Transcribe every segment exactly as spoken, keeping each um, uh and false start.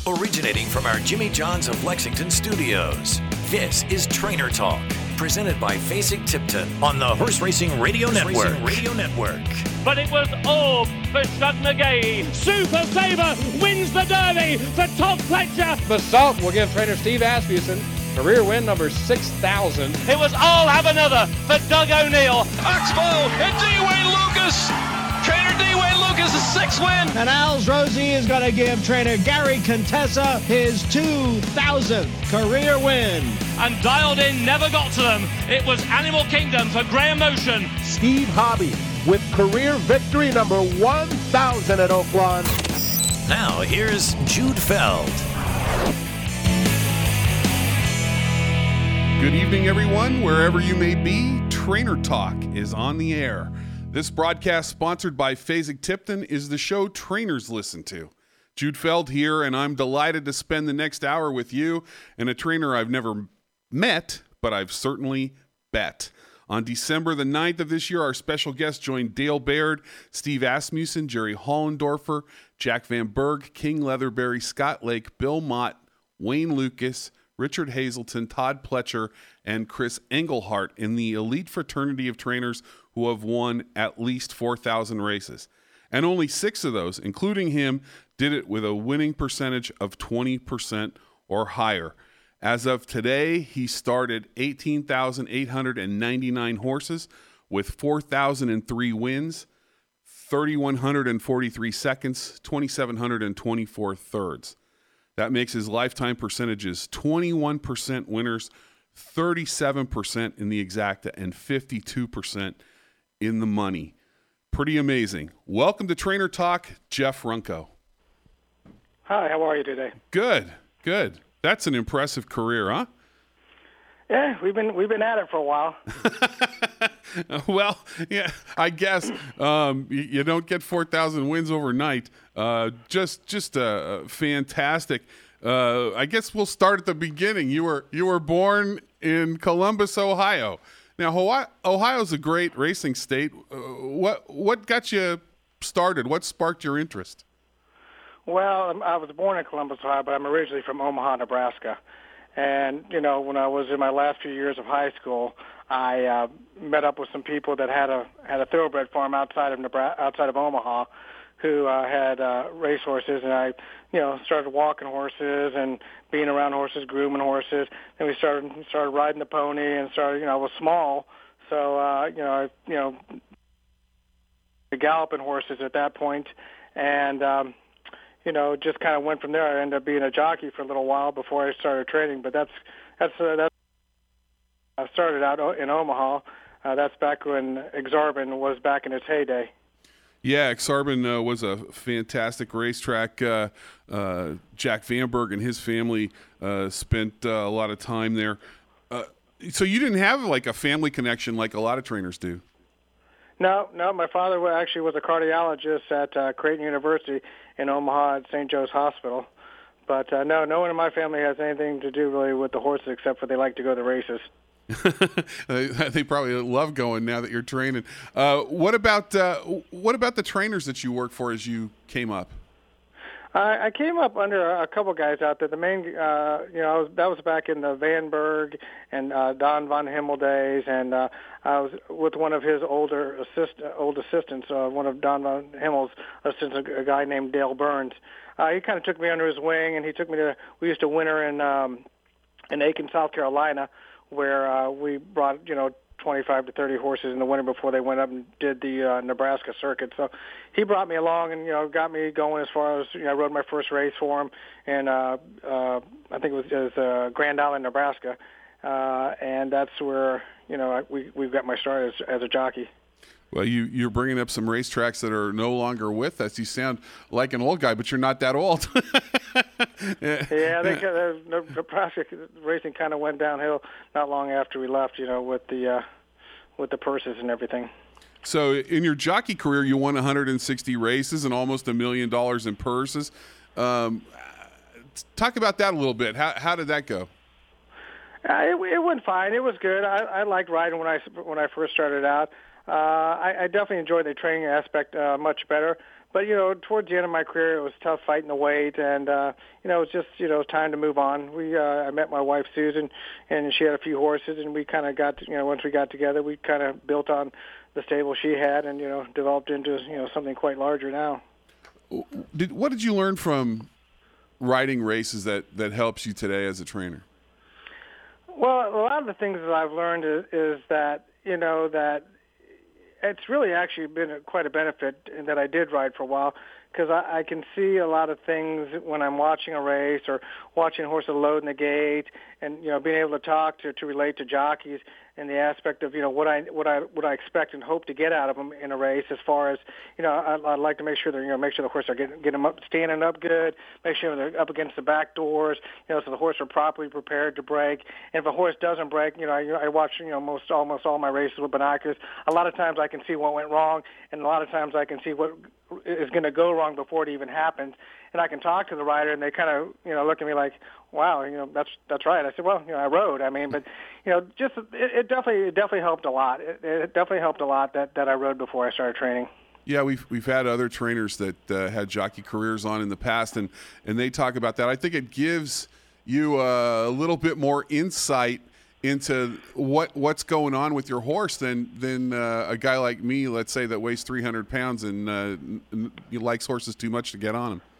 Originating from our Jimmy John's of Lexington studios, this is Trainer Talk, presented by Fasig-Tipton on the Horse Racing Radio Network. Racing Radio Network. But it was all for Shug McGahee. Super Sabre wins the Derby for Todd Pletcher. The Salt will give trainer Steve Asmussen career win number six thousand. It was all have another for Doug O'Neill. Oxbow and D-Wayne Lucas. Trainer D-Wayne Lucas' sixth win. And Al's Rosie is going to give trainer Gary Contessa his two thousandth career win. And Dialed In never got to them. It was Animal Kingdom for Graham Motion. Steve Hobby with career victory number one thousand at Oaklawn. Now here's Jude Feld. Good evening, everyone. Wherever you may be, Trainer Talk is on the air. This broadcast, sponsored by Fasig-Tipton, is the show trainers listen to. Jude Feld here, and I'm delighted to spend the next hour with you and a trainer I've never met, but I've certainly bet. On December the ninth of this year, our special guests joined Dale Baird, Steve Asmussen, Jerry Hollendorfer, Jack Van Berg, King Leatherberry, Scott Lake, Bill Mott, Wayne Lucas, Richard Hazelton, Todd Pletcher, and Chris Engelhart in the elite fraternity of trainers who have won at least four thousand races. And only six of those, including him, did it with a winning percentage of twenty percent or higher. As of today, he started eighteen thousand eight hundred ninety-nine horses with four thousand three wins, three thousand one hundred forty-three seconds, two thousand seven hundred twenty-four thirds. That makes his lifetime percentages twenty-one percent winners, thirty-seven percent in the exacta, and fifty-two percent in the money. Pretty amazing. Welcome to Trainer Talk, Jeff Runco. Hi, how are you today? Good, good. That's an impressive career, huh? Yeah, we've been we've been at it for a while. Well, yeah, I guess um, you, you don't get four thousand wins overnight. Uh, just just uh, fantastic. Uh, I guess we'll start at the beginning. You were you were born in Columbus, Ohio. Now, Hawaii, Ohio's a great racing state. Uh, what what got you started? What sparked your interest? Well, I was born in Columbus, Ohio, but I'm originally from Omaha, Nebraska. And, you know, when I was in my last few years of high school, I uh, met up with some people that had a had a thoroughbred farm outside of Nebraska, outside of Omaha, who uh, had uh, race horses, and I, you know, started walking horses and being around horses, grooming horses. Then we started started riding the pony and started, you know, I was small, so uh, you know, I, you know, galloping horses at that point, and um, you know, just kind of went from there. I ended up being a jockey for a little while before I started training, but that's that's uh, that's I started out in Omaha. Uh, that's back when Exarban was back in its heyday. Yeah, Exarban uh, was a fantastic racetrack. Uh, uh, Jack Van Berg and his family uh, spent uh, a lot of time there. Uh, so you didn't have like a family connection like a lot of trainers do. No, no. My father actually was a cardiologist at uh, Creighton University in Omaha at Saint Joe's Hospital. But uh, no, no one in my family has anything to do really with the horses except for they like to go to the races. They probably love going now that you're training. Uh, what about uh, what about the trainers that you work for as you came up? I, I came up under a couple guys out there. The main, uh, you know, I was, that was back in the Van Berg and uh, Don von Himmel days, and uh, I was with one of his older assist, old assistants, uh, one of Don von Himmel's assistants, a guy named Dale Burns. Uh, he kind of took me under his wing, and he took me to. We used to winter in um, in Aiken, South Carolina, where uh, we brought, you know, twenty-five to thirty horses in the winter before they went up and did the uh, Nebraska circuit. So he brought me along and, you know, got me going as far as, you know, I rode my first race for him, and uh, uh, I think it was, it was uh, Grand Island, Nebraska, uh, and that's where, you know, I, we, we've got my start as, as a jockey. Well, you, you're bringing up some racetracks that are no longer with us. You sound like an old guy, but you're not that old. yeah, yeah, I think uh, Nebraska racing kind of went downhill not long after we left, you know, with the uh, with the purses and everything. So in your jockey career, you won one hundred sixty races and almost a million dollars in purses. Um, talk about that a little bit. How, how did that go? Uh, it, it went fine. It was good. I, I liked riding when I when I first started out. Uh, I, I definitely enjoyed the training aspect uh, much better. but you know, towards the end of my career, it was tough fighting the weight, and uh, you know, it was just you know, it was time to move on. We uh, I met my wife Susan, and she had a few horses, and we kind of got to, you know, once we got together, we kind of built on the stable she had, and you know, developed into you know something quite larger now. Did what did you learn from riding races that that helps you today as a trainer? Well, a lot of the things that I've learned is, is that, you know, that it's really actually been a, quite a benefit in that I did ride for a while, because I, I can see a lot of things when I'm watching a race or watching horses load in the gate, and, you know, being able to talk to, to relate to jockeys and the aspect of, you know, what I what I what I expect and hope to get out of them in a race. As far as, you know, I, I'd like to make sure that, you know, make sure the horse are getting get them up, standing up good, make sure they're up against the back doors, you know, so the horse are properly prepared to break. And if a horse doesn't break, you know, I, I watch, you know, most almost all my races with binoculars. A lot of times I can see what went wrong, and a lot of times I can see what is going to go wrong before it even happens. And I can talk to the rider, and they kind of, you know, look at me like, wow, you know, that's that's right. I said, well, you know, I rode. I mean, but, you know, just it, it definitely it definitely helped a lot. It, it definitely helped a lot that, that I rode before I started training. Yeah, we've we've had other trainers that uh, had jockey careers on in the past, and and they talk about that. I think it gives you uh, a little bit more insight into what what's going on with your horse than than uh, a guy like me, let's say, that weighs three hundred pounds and uh, n- likes horses too much to get on him.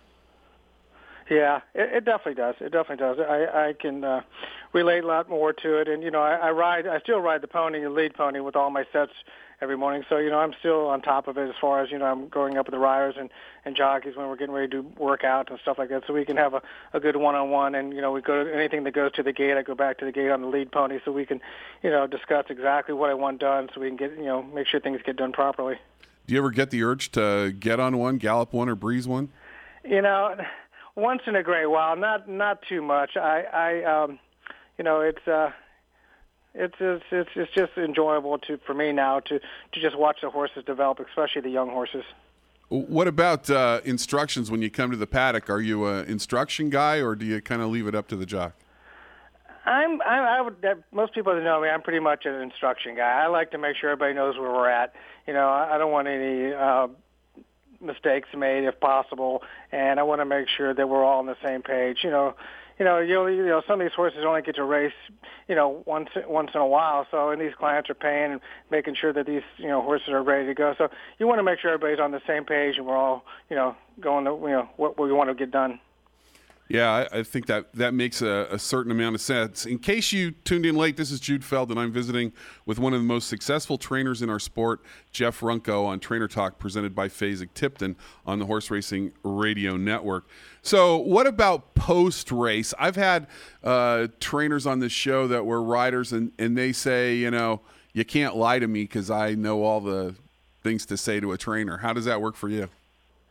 Yeah, it, it definitely does. It definitely does. I, I can uh, relate a lot more to it. And, you know, I, I ride, I still ride the pony, the lead pony, with all my sets every morning. So, you know, I'm still on top of it as far as, you know, I'm going up with the riders and, and jockeys when we're getting ready to do workouts and stuff like that. So we can have a, a good one-on-one. And, you know, we go to anything that goes to the gate, I go back to the gate on the lead pony so we can, you know, discuss exactly what I want done so we can get, you know, make sure things get done properly. Do you ever get the urge to get on one, gallop one, or breeze one? You know, once in a great while, not not too much. I, I um, you know, it's uh, it's it's it's it's just enjoyable to for me now to to just watch the horses develop, especially the young horses. What about uh, instructions when you come to the paddock? Are you an instruction guy, or do you kind of leave it up to the jock? I'm I, I would that, most people that know me, I'm pretty much an instruction guy. I like to make sure everybody knows where we're at. You know, I, I don't want any Uh, mistakes made if possible, and I want to make sure that we're all on the same page. You know, you know, you, you know, some of these horses only get to race, you know, once once in a while. So, and these clients are paying and making sure that these, you know, horses are ready to go. So, you want to make sure everybody's on the same page and we're all, you know, going to, you know, what we want to get done. Yeah, I, I think that that makes a, a certain amount of sense. In case you tuned in late, this is Jude Feld, and I'm visiting with one of the most successful trainers in our sport, Jeff Runco, on Trainer Talk, presented by Fasig-Tipton on the Horse Racing Radio Network. So what about post-race? I've had uh, trainers on this show that were riders, and, and they say, you know, you can't lie to me because I know all the things to say to a trainer. How does that work for you?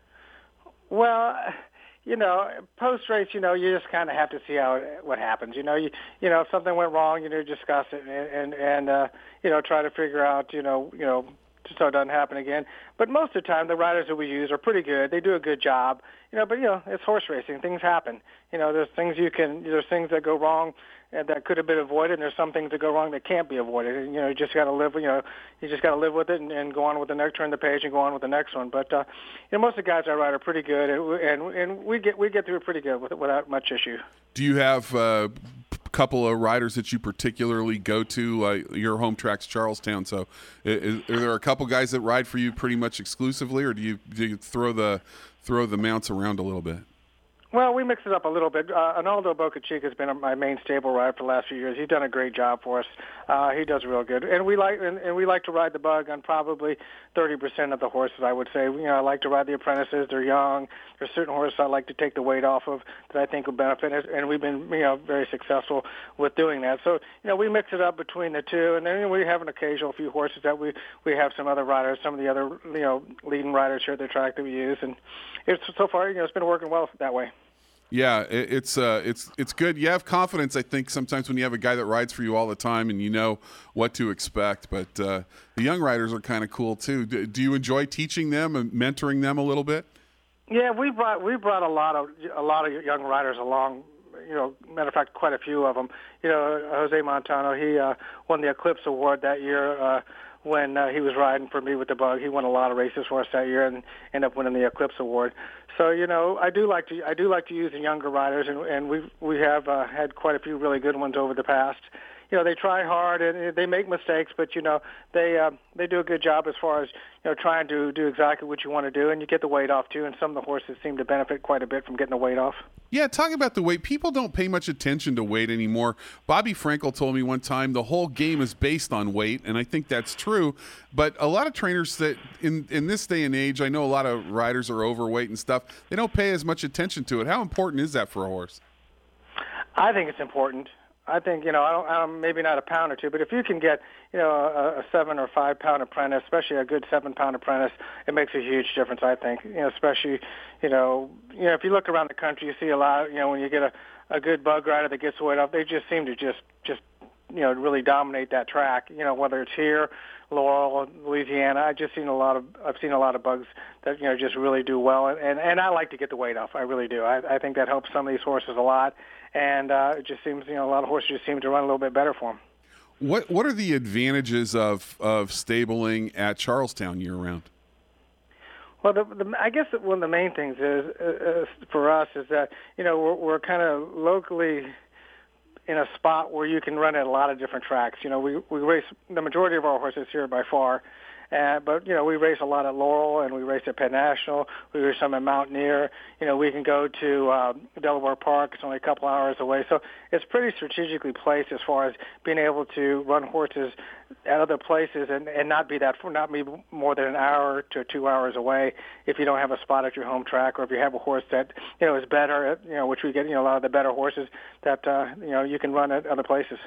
Well, you know, post-race, you know, you just kind of have to see how it, what happens. You know, you you know, if something went wrong, you know, discuss it and and, and uh, you know, try to figure out, you know, you know, so it doesn't happen again. But most of the time, the riders that we use are pretty good. They do a good job. You know, but you know, it's horse racing. Things happen. You know, there's things you can, there's things that go wrong and that could have been avoided, and there's some things that go wrong that can't be avoided. And, you know, you just got to live. You know, you just got to live with it and, and go on with the next, turn the page and go on with the next one. But uh, you know, most of the guys I ride are pretty good, and and, and we get we get through it pretty good with, without much issue. Do you have uh, a couple of riders that you particularly go to? Uh, your home track's Charlestown, so is, are there a couple guys that ride for you pretty much exclusively, or do you do you throw the throw the mounts around a little bit? Well, we mix it up a little bit. Uh, Arnaldo Boca Chica has been my main stable rider for the last few years. He's done a great job for us. Uh, he does real good, and we like and, and we like to ride the bug on probably thirty percent of the horses. I would say, you know, I like to ride the apprentices. They're young. There's certain horses I like to take the weight off of that I think will benefit us, and we've been, you know, very successful with doing that. So, you know, we mix it up between the two, and then we have an occasional few horses that we we have some other riders, some of the other, you know, leading riders here at the track that we use, and it's so far, you know, it's been working well that way. Yeah, it, it's uh, it's it's good. You have confidence, I think, sometimes when you have a guy that rides for you all the time and you know what to expect. But uh, the young riders are kind of cool too. Do, do you enjoy teaching them and mentoring them a little bit? Yeah, we brought we brought a lot of a lot of young riders along. You know, matter of fact, quite a few of them. You know, Jose Montano, he uh, won the Eclipse Award that year. Uh, when uh, he was riding for me with the Bug. He won a lot of races for us that year and ended up winning the Eclipse Award. So, you know, I do like to I do like to use the younger riders, and, and we we have uh, had quite a few really good ones over the past. You know, they try hard and they make mistakes, but you know they uh, they do a good job as far as you know trying to do exactly what you want to do, and you get the weight off too. And some of the horses seem to benefit quite a bit from getting the weight off. Yeah, talking about the weight, people don't pay much attention to weight anymore. Bobby Frankel told me one time the whole game is based on weight, and I think that's true. But a lot of trainers that in in this day and age, I know a lot of riders are overweight and stuff. They don't pay as much attention to it. How important is that for a horse? I think it's important. I think, you know, I don't, I don't, maybe not a pound or two, but if you can get, you know, a, a seven or five pound apprentice, especially a good seven pound apprentice, it makes a huge difference, I think. You know, especially, you know, you know, if you look around the country, you see a lot, you know, when you get a, a good Bug rider that gets the weight off, they just seem to just, just, you know, really dominate that track. You know, whether it's here, Laurel, Louisiana, I've just seen a lot of, I've seen a lot of Bugs that, you know, just really do well. And, and, and I like to get the weight off. I really do. I, I think that helps some of these horses a lot. And uh, it just seems, you know, a lot of horses just seem to run a little bit better for them. What What are the advantages of, of stabling at Charlestown year round? Well, the, the, I guess that one of the main things is uh, for us is that, you know, we're, we're kind of locally in a spot where you can run at a lot of different tracks. You know, we, we race the majority of our horses here by far. Uh, but, you know, we race a lot at Laurel, and we race at Penn National. We race some at Mountaineer. You know, we can go to uh, Delaware Park. It's only a couple hours away. So it's pretty strategically placed as far as being able to run horses at other places and, and not be that not be more than an hour to two hours away if you don't have a spot at your home track, or if you have a horse that, you know, is better at, you know, which we get, you know, a lot of the better horses that, uh, you know, you can run at other places.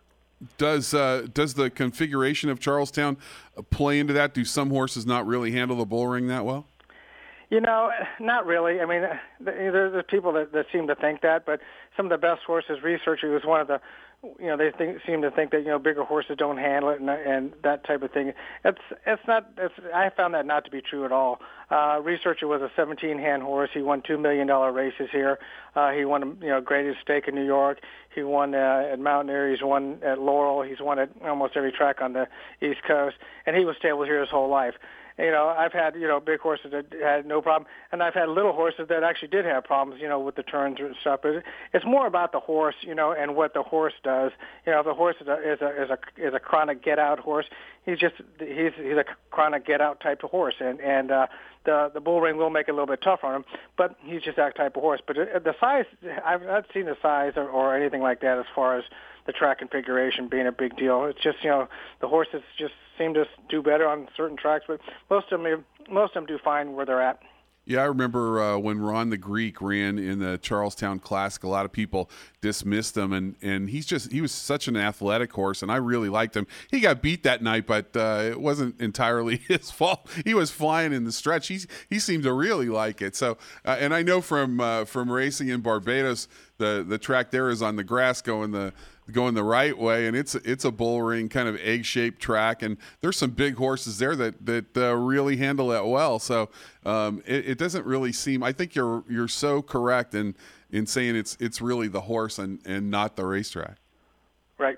Does uh, does the configuration of Charlestown play into that? Do some horses not really handle the bull ring that well? You know, not really. I mean, there's people that, that seem to think that, but some of the best horses, researchers, was one of the, you know, they think, seem to think that, you know, bigger horses don't handle it and, and that type of thing. It's it's not. It's, I found that not to be true at all. Uh, researcher was a seventeen-hand horse. He won two million dollar races here. Uh, he won, you know, Greatest Stake in New York. He won uh, at Mountaineer. He's won at Laurel. He's won at almost every track on the East Coast, and he was stabled here his whole life. You know, I've had, you know, big horses that had no problem, and I've had little horses that actually did have problems, you know, with the turns and stuff. But it's more about the horse, you know, and what the horse does. You know, if the horse is a is a is a, is a chronic get out horse, he's just he's he's a chronic get out type of horse, and and uh, the the bull ring will make it a little bit tougher on him, but he's just that type of horse. But the size, I've not seen the size or, or anything like that as far as the track configuration being a big deal. It's just, you know, the horses just seem to do better on certain tracks, but most of them, most of them do fine where they're at. Yeah, I remember uh, when Ron the Greek ran in the Charlestown Classic, a lot of people dismissed him, and, and he's just he was such an athletic horse, and I really liked him. He got beat that night, but uh, it wasn't entirely his fault. He was flying in the stretch. He's, he seemed to really like it. So, uh, and I know from uh, from racing in Barbados, the the track there is on the grass going the going the right way, and it's it's a bull ring kind of egg-shaped track, and there's some big horses there that that uh, really handle that well. So um, it, it doesn't really seem. I think you're you're so correct in in saying it's it's really the horse and and not the racetrack. Right.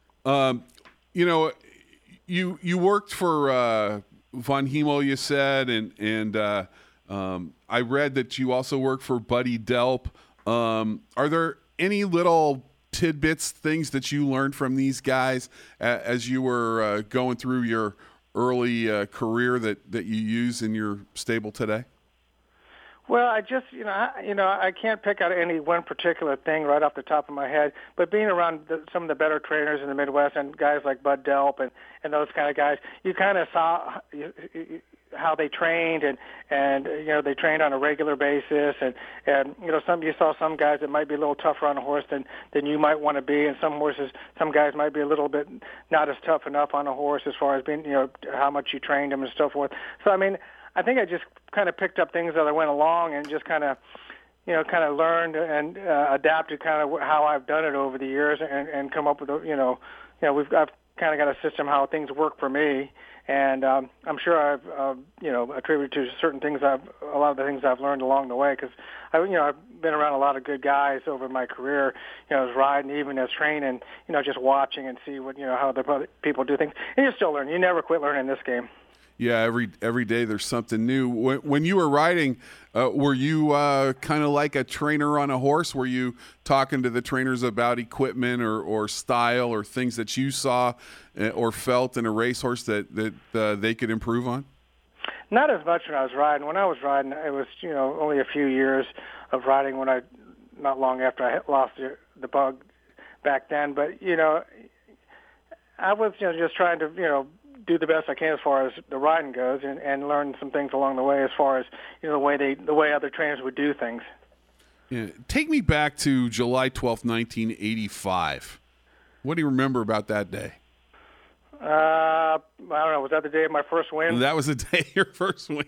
Um, you know, you you worked for uh, Von Hemel, you said, and and uh, um, I read that you also work for Buddy Delp. Um, are there any little tidbits, things that you learned from these guys uh, as you were uh, going through your early uh, career that, that you use in your stable today? Well, I just, you know, I, you know, I can't pick out any one particular thing right off the top of my head, but being around the, some of the better trainers in the Midwest and guys like Bud Delp and, and those kind of guys, you kind of saw you, you, how they trained and, and, you know, they trained on a regular basis. And, and, you know, some, you saw some guys that might be a little tougher on a horse than, than you might want to be. And some horses, some guys might be a little bit not as tough enough on a horse as far as being, you know, how much you trained them and so forth. So, I mean, I think I just kind of picked up things as I went along and just kind of, you know, kind of learned and uh, adapted kind of how I've done it over the years and, and come up with, you know, you know, we've I've kind of got a system how things work for me. And um, I'm sure I've, uh, you know, attributed to certain things I've, a lot of the things I've learned along the way. Because I, you know, I've been around a lot of good guys over my career. You know, as riding, even as training. You know, just watching and see what, you know, how the people do things. And you still learn. You never quit learning in this game. Yeah, every every day there's something new. When, when you were riding, uh, were you uh, kind of like a trainer on a horse? Were you talking to the trainers about equipment or, or style or things that you saw uh, or felt in a racehorse that, that uh, they could improve on? Not as much when I was riding. When I was riding, it was, you know, only a few years of riding when I, not long after I lost the, the bug back then. But, you know, I was, you know, just trying to, you know, do the best I can as far as the riding goes, and, and learn some things along the way as far as, you know, the way they the way other trainers would do things. Yeah. Take me back to July twelfth, nineteen eighty-five. What do you remember about that day? Uh, I don't know. Was that the day of my first win? That was the day of your first win.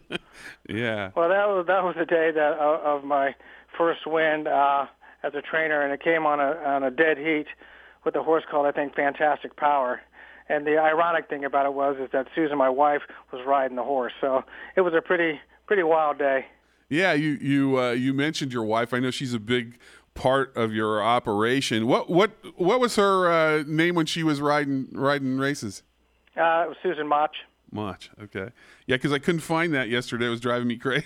Yeah. Well, that was that was the day that uh, of my first win uh, as a trainer, and it came on a on a dead heat with a horse called, I think, Fantastic Power. And the ironic thing about it was is that Susan, my wife, was riding the horse. So it was a pretty pretty wild day. Yeah, you you uh, you mentioned your wife. I know she's a big part of your operation. What what what was her uh, name when she was riding riding races? Uh, it was Susan Mach. Mach, okay. Yeah, because I couldn't find that yesterday. It was driving me crazy.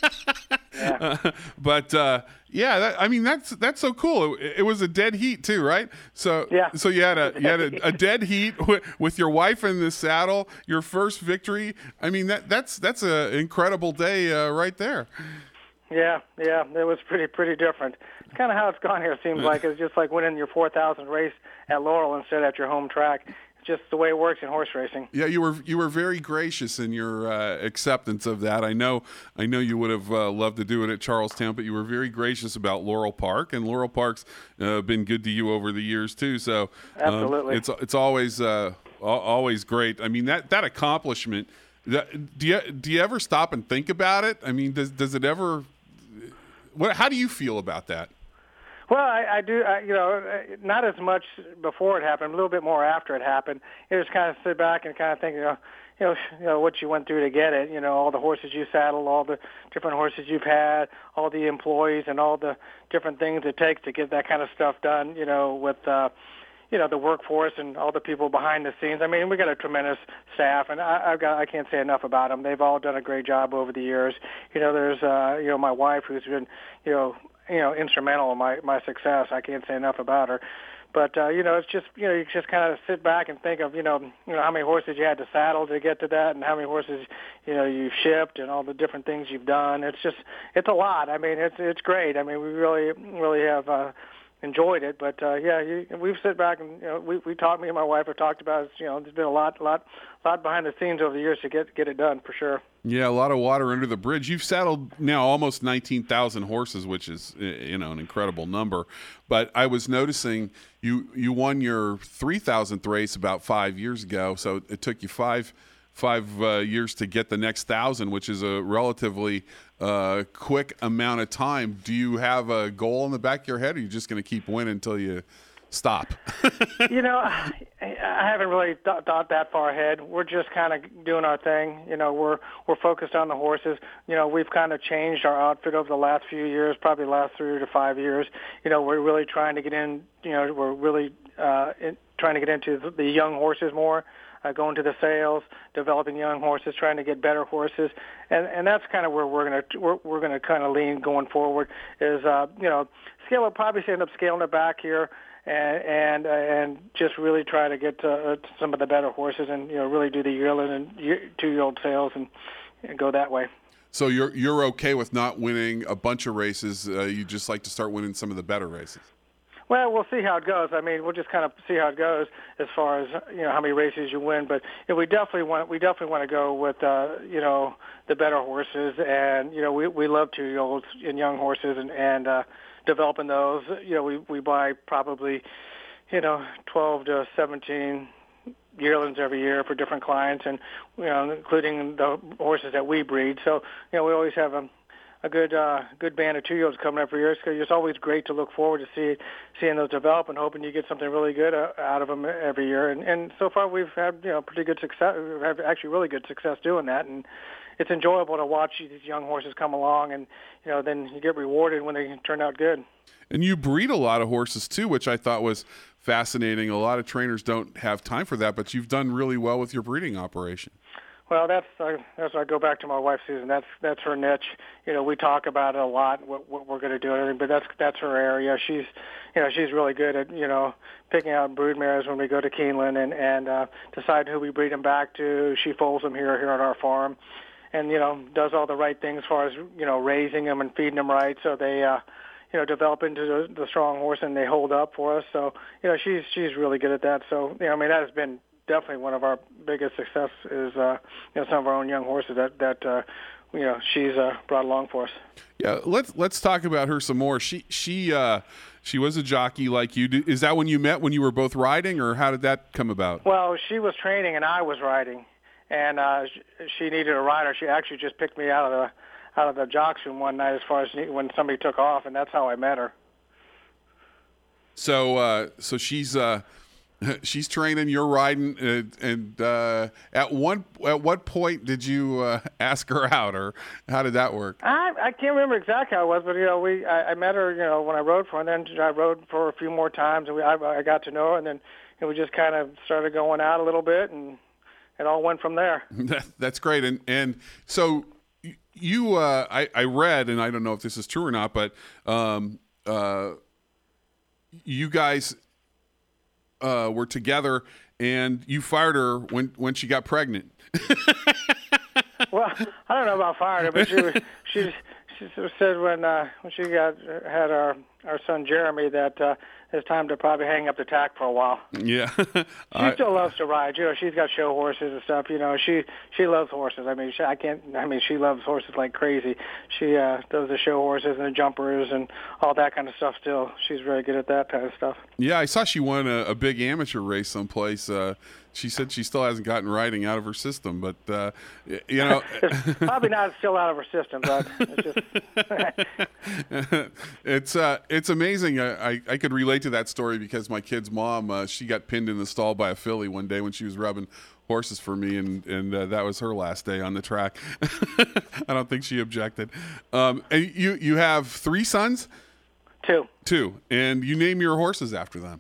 Yeah. Uh, but uh, yeah, that, I mean that's that's so cool. It, it was a dead heat too, right? So yeah. So you had a you had a, a dead heat with, with your wife in the saddle. Your first victory. I mean that that's that's an incredible day uh, right there. Yeah, yeah, it was pretty pretty different. It's kind of how it's gone here. It seems like it's just like winning your four thousand race at Laurel instead at your home track. Just the way it works in horse racing. Yeah, you were you were very gracious in your uh, acceptance of that. I know I know you would have uh, loved to do it at Charlestown, but you were very gracious about Laurel Park, and Laurel Park's uh, been good to you over the years too. So um, absolutely, it's it's always uh, always great. I mean that that accomplishment. That, do you do you ever stop and think about it? I mean, does does it ever? What? How do you feel about that? Well, I, I do, I, you know, not as much before it happened, a little bit more after it happened. You just kind of sit back and kind of think, you know, you know, you know, what you went through to get it, you know, all the horses you saddled, all the different horses you've had, all the employees and all the different things it takes to get that kind of stuff done, you know, with, uh, you know, the workforce and all the people behind the scenes. I mean, we got a tremendous staff, and I, I've got, I can't say enough about them. They've all done a great job over the years. You know, there's, uh, you know, my wife who's been, you know, you know, instrumental in my, my success. I can't say enough about her. But, uh, you know, it's just, you know, you just kind of sit back and think of, you know, you know, how many horses you had to saddle to get to that and how many horses, you know, you've shipped and all the different things you've done. It's just, it's a lot. I mean, it's, it's great. I mean, we really, really have, uh, enjoyed it, but uh, yeah, you, we've sit back and you know we we talked. Me and my wife have talked about it. You know, there's been a lot, lot, lot behind the scenes over the years to get get it done for sure. Yeah, a lot of water under the bridge. You've saddled now almost nineteen thousand horses, which is you know an incredible number. But I was noticing you you won your three thousandth race about five years ago, so it took you five. five uh, years to get the next thousand, which is a relatively uh, quick amount of time. Do you have a goal in the back of your head, or are you just going to keep winning until you stop? You know, I, I haven't really th- thought that far ahead. We're just kind of doing our thing. You know, we're we're focused on the horses. You know, we've kind of changed our outfit over the last few years, probably the last three to five years. You know, we're really trying to get in, you know, we're really uh, in, trying to get into the young horses more. Uh, going to the sales, developing young horses, trying to get better horses, and and that's kind of where we're gonna we're, we're gonna kind of lean going forward. Is uh, you know scale up, probably end up scaling it back here, and and uh, and just really try to get to, uh, to some of the better horses, and you know really do the yearling and year, two-year-old sales, and, and go that way. So you're you're okay with not winning a bunch of races? Uh, you just like to start winning some of the better races. Well, we'll see how it goes. I mean, we'll just kind of see how it goes as far as you know how many races you win. But you know, we definitely want we definitely want to go with uh, you know the better horses, and you know we we love two-year-olds and young horses, and and uh, developing those. You know, we we buy probably you know twelve to seventeen yearlings every year for different clients, and you know including the horses that we breed. So you know we always have a a good uh, good band of two-year-olds coming up for years. Because it's always great to look forward to see seeing those develop and hoping you get something really good uh, out of them every year. And, and so far we've had you know pretty good success. We've had actually really good success doing that, and it's enjoyable to watch these young horses come along, and you know then you get rewarded when they turn out good. And you breed a lot of horses too, which I thought was fascinating. A lot of trainers don't have time for that, but you've done really well with your breeding operation. Well, that's uh, that's I go back to my wife Susan. That's that's her niche. You know, we talk about it a lot. What, what we're going to do, and everything, but that's that's her area. She's, you know, she's really good at you know picking out brood mares when we go to Keeneland and and uh, decide who we breed them back to. She folds them here here at our farm, and you know does all the right things as far as you know raising them and feeding them right, so they. Uh, you know, develop into the, the strong horse and they hold up for us. So, you know, she's she's really good at that. So, you know, I mean, that has been definitely one of our biggest success is, uh, you know, some of our own young horses that, that uh, you know, she's uh, brought along for us. Yeah, let's let's talk about her some more. She she uh, she was a jockey like you. Is that when you met, when you were both riding, or how did that come about? Well, she was training and I was riding, and uh, she needed a rider. She actually just picked me out of the out of the jocks room one night as far as when somebody took off, and that's how I met her. So uh, so she's uh, she's training, you're riding, and, and uh, at one at what point did you uh, ask her out, or how did that work? I, I can't remember exactly how it was, but you know, we I, I met her, you know, when I rode for her, and then I rode for her a few more times, and we I, I got to know her, and then and we just kind of started going out a little bit, and it all went from there. That's great, and and so. You, uh, I, I read, and I don't know if this is true or not, but um, uh, you guys uh, were together, and you fired her when, when she got pregnant. Well, I don't know about fired her, but she was, she she said when uh, when she got had our our son Jeremy that uh, it's time to probably hang up the tack for a while. Yeah, she I, still loves to ride. You know, she's got show horses and stuff. You know, she she loves horses. I mean, she, I can't. I mean, she loves horses like crazy. She uh, does the show horses and the jumpers and all that kind of stuff. Still, she's very good at that kind of stuff. Yeah, I saw she won a, a big amateur race someplace. Uh, she said she still hasn't gotten riding out of her system, but uh, you know, it's probably not still out of her system, but it's just it's uh, it's amazing. I, I I could relate to that story because my kid's mom, uh, she got pinned in the stall by a filly one day when she was rubbing horses for me, and and uh, that was her last day on the track. I don't think she objected. Um, and you you have three sons? Two. Two, and you name your horses after them.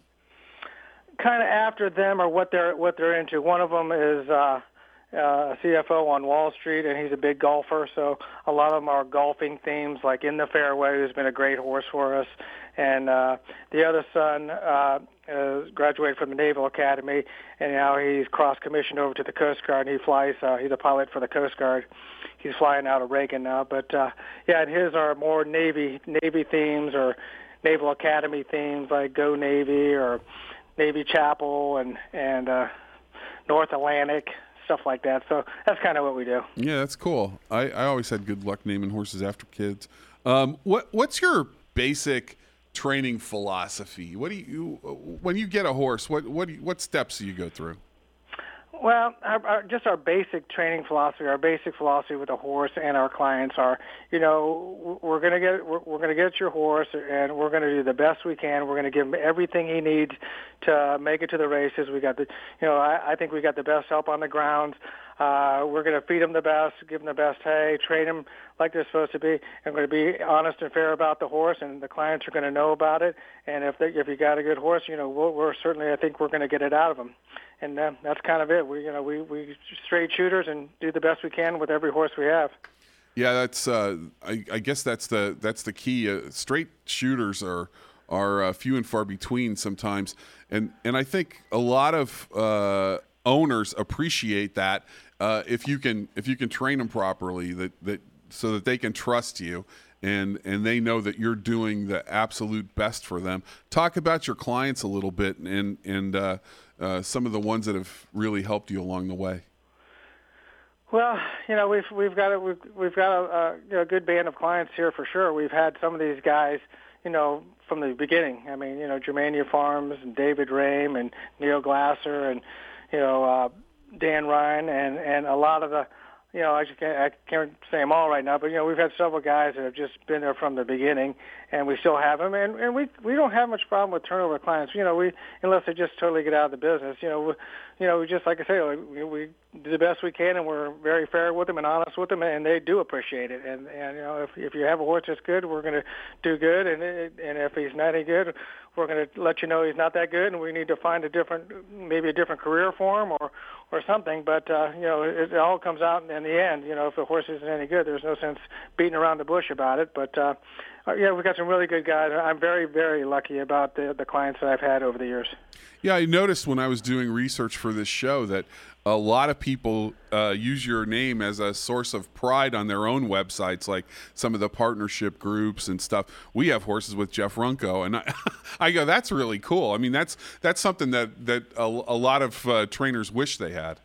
Kind of after them or what they're what they're into. One of them is uh, uh, a C F O on Wall Street, and he's a big golfer. So a lot of them are golfing themes, like In the Fairway, who's been a great horse for us. And uh, the other son uh, uh, graduated from the Naval Academy, and now he's cross-commissioned over to the Coast Guard, and he flies. Uh, he's a pilot for the Coast Guard. He's flying out of Reagan now. But uh, yeah, and his are more Navy Navy themes or Naval Academy themes, like Go Navy or Navy Chapel and and uh, North Atlantic, stuff like that. So that's kind of what we do. Yeah, that's cool. I, I always had good luck naming horses after kids. Um, what what's your basic training philosophy? What do you when you get a horse? What what do you, what steps do you go through? Well, our, our, just our basic training philosophy, our basic philosophy with the horse and our clients are, you know, we're going to get we're, we're going to get your horse, and we're going to do the best we can. We're going to give him everything he needs to make it to the races. We got the, you know, I, I think we got the best help on the grounds. Uh, we're going to feed them the best, give them the best hay, train them like they're supposed to be. And we're going to be honest and fair about the horse, and the clients are going to know about it. And if they, if you got a good horse, you know, we'll, we're certainly, I think we're going to get it out of them. And uh, that's kind of it. We, you know, we we straight shooters and do the best we can with every horse we have. Yeah, that's. Uh, I, I guess that's the that's the key. Uh, straight shooters are are uh, few and far between sometimes, and and I think a lot of uh, owners appreciate that uh, if you can if you can train them properly, that that so that they can trust you. And and they know that you're doing the absolute best for them. Talk about your clients a little bit, and and uh, uh, some of the ones that have really helped you along the way. Well, you know, we've we've got a we've, we've got a, a, you know, good band of clients here for sure. We've had some of these guys, you know, from the beginning. I mean, you know, Germania Farms and David Rame and Neil Glasser and you know uh, Dan Ryan and and a lot of the you know, I just can't, I can't say them all right now, but, you know, we've had several guys that have just been there from the beginning, and we still have them. And, and we we don't have much problem with turnover of clients, you know, we unless they just totally get out of the business. You know, we, you know, we just, like I say, like, we, we do the best we can, and we're very fair with them and honest with them, and they do appreciate it. And, and you know, if, if you have a horse that's good, we're going to do good, and, and if he's not any good, we're going to let you know he's not that good, and we need to find a different, maybe a different career for him or, or something. But, uh, you know, it, it all comes out in the end. You know, if the horse isn't any good, there's no sense beating around the bush about it. But, uh, yeah, we've got some really good guys. I'm very, very lucky about the, the clients that I've had over the years. Yeah, I noticed when I was doing research for this show that a lot of people uh, use your name as a source of pride on their own websites, like some of the partnership groups and stuff. We have horses with Jeff Runco, and I, I go, that's really cool. I mean, that's that's something that, that a, a lot of uh, trainers wish they had.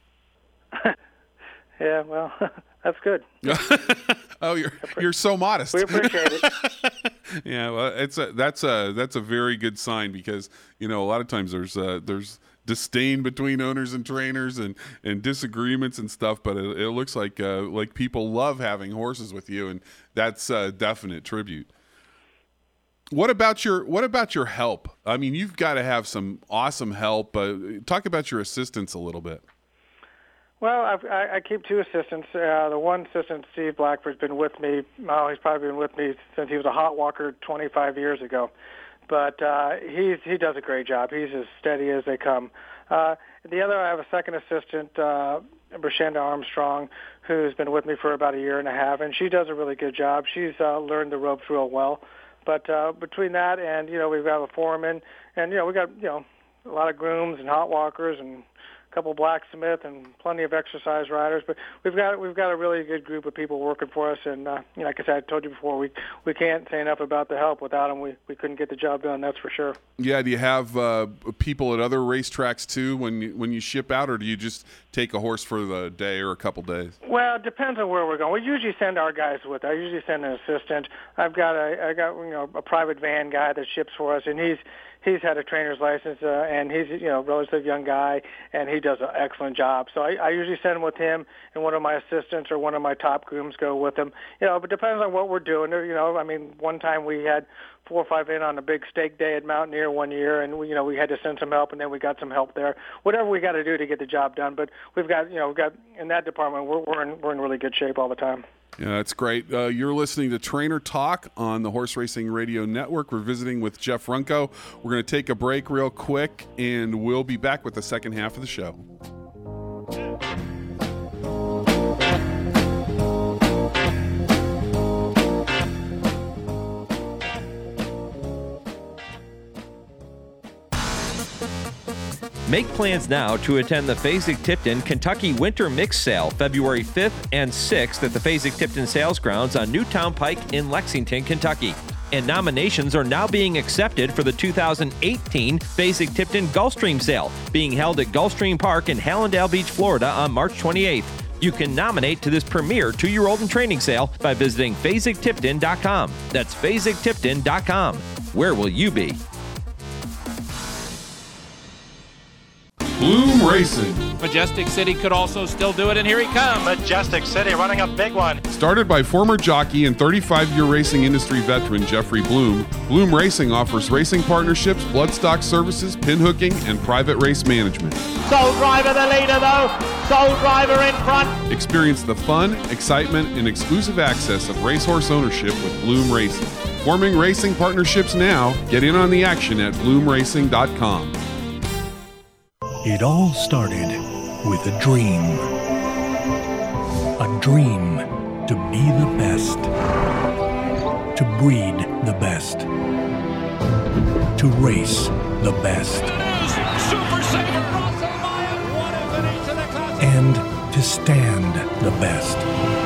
Yeah, well, that's good. Oh, you're you're so modest. We appreciate it. Yeah, well, it's a that's a that's a very good sign, because you know a lot of times there's uh, there's disdain between owners and trainers and, and disagreements and stuff, but it, it looks like uh, like people love having horses with you, and that's a definite tribute. What about your What about your help? I mean, you've got to have some awesome help. Uh, talk about your assistants a little bit. Well, I've, I, I keep two assistants. Uh, the one assistant, Steve Blackford's been with me. Oh, he's probably been with me since he was a hot walker twenty-five years ago. But uh, he's he does a great job. He's as steady as they come. Uh, the other, I have a second assistant, uh, Brashenda Armstrong, who's been with me for about a year and a half, and she does a really good job. She's uh, learned the ropes real well. But uh, between that and, you know, we've got a foreman, and, you know, we got, you know, a lot of grooms and hot walkers and a couple blacksmith and plenty of exercise riders, but we've got we've got a really good group of people working for us. And uh, you know, like I said, I told you before, we we can't say enough about the help. Without them, we, we couldn't get the job done. That's for sure. Yeah. Do you have uh, people at other racetracks too when you, when you ship out, or do you just take a horse for the day or a couple days? Well, it depends on where we're going. We usually send our guys with. I usually send an assistant. I've got a I got you know a private van guy that ships for us, and he's. He's had a trainer's license, uh, and he's you know a relatively young guy, and he does an excellent job. So I, I usually send him with him, and one of my assistants or one of my top grooms go with him. You know, but it depends on what we're doing. You know, I mean, one time we had four or five in on a big stake day at Mountaineer one year, and we, you know we had to send some help, and then we got some help there. Whatever we got to do to get the job done, but we've got you know we've got in that department we're we're in, we're in really good shape all the time. Yeah, that's great. Uh, you're listening to Trainer Talk on the Horse Racing Radio Network. We're visiting with Jeff Runco. We're going to take a break real quick, and we'll be back with the second half of the show. Make plans now to attend the Fasig-Tipton Kentucky Winter Mix Sale February fifth and sixth at the Fasig-Tipton Sales Grounds on Newtown Pike in Lexington, Kentucky. And nominations are now being accepted for the two thousand eighteen Fasig-Tipton Gulfstream Sale, being held at Gulfstream Park in Hallandale Beach, Florida on March twenty-eighth. You can nominate to this premier two-year-old and training sale by visiting Fasig Tipton dot com. That's Fasig Tipton dot com. Where will you be? Bloom Racing. Majestic City could also still do it, and here he comes. Majestic City running a big one. Started by former jockey and thirty-five-year racing industry veteran Jeffrey Bloom, Bloom Racing offers racing partnerships, bloodstock services, pinhooking, and private race management. Soul Driver the leader though. Soul Driver in front. Experience the fun, excitement, and exclusive access of racehorse ownership with Bloom Racing. Forming racing partnerships now. Get in on the action at bloom racing dot com. It all started with a dream. A dream to be the best. To breed the best. To race the best. Super Saver, Russell Meyer, what is it into the class? And to stand the best.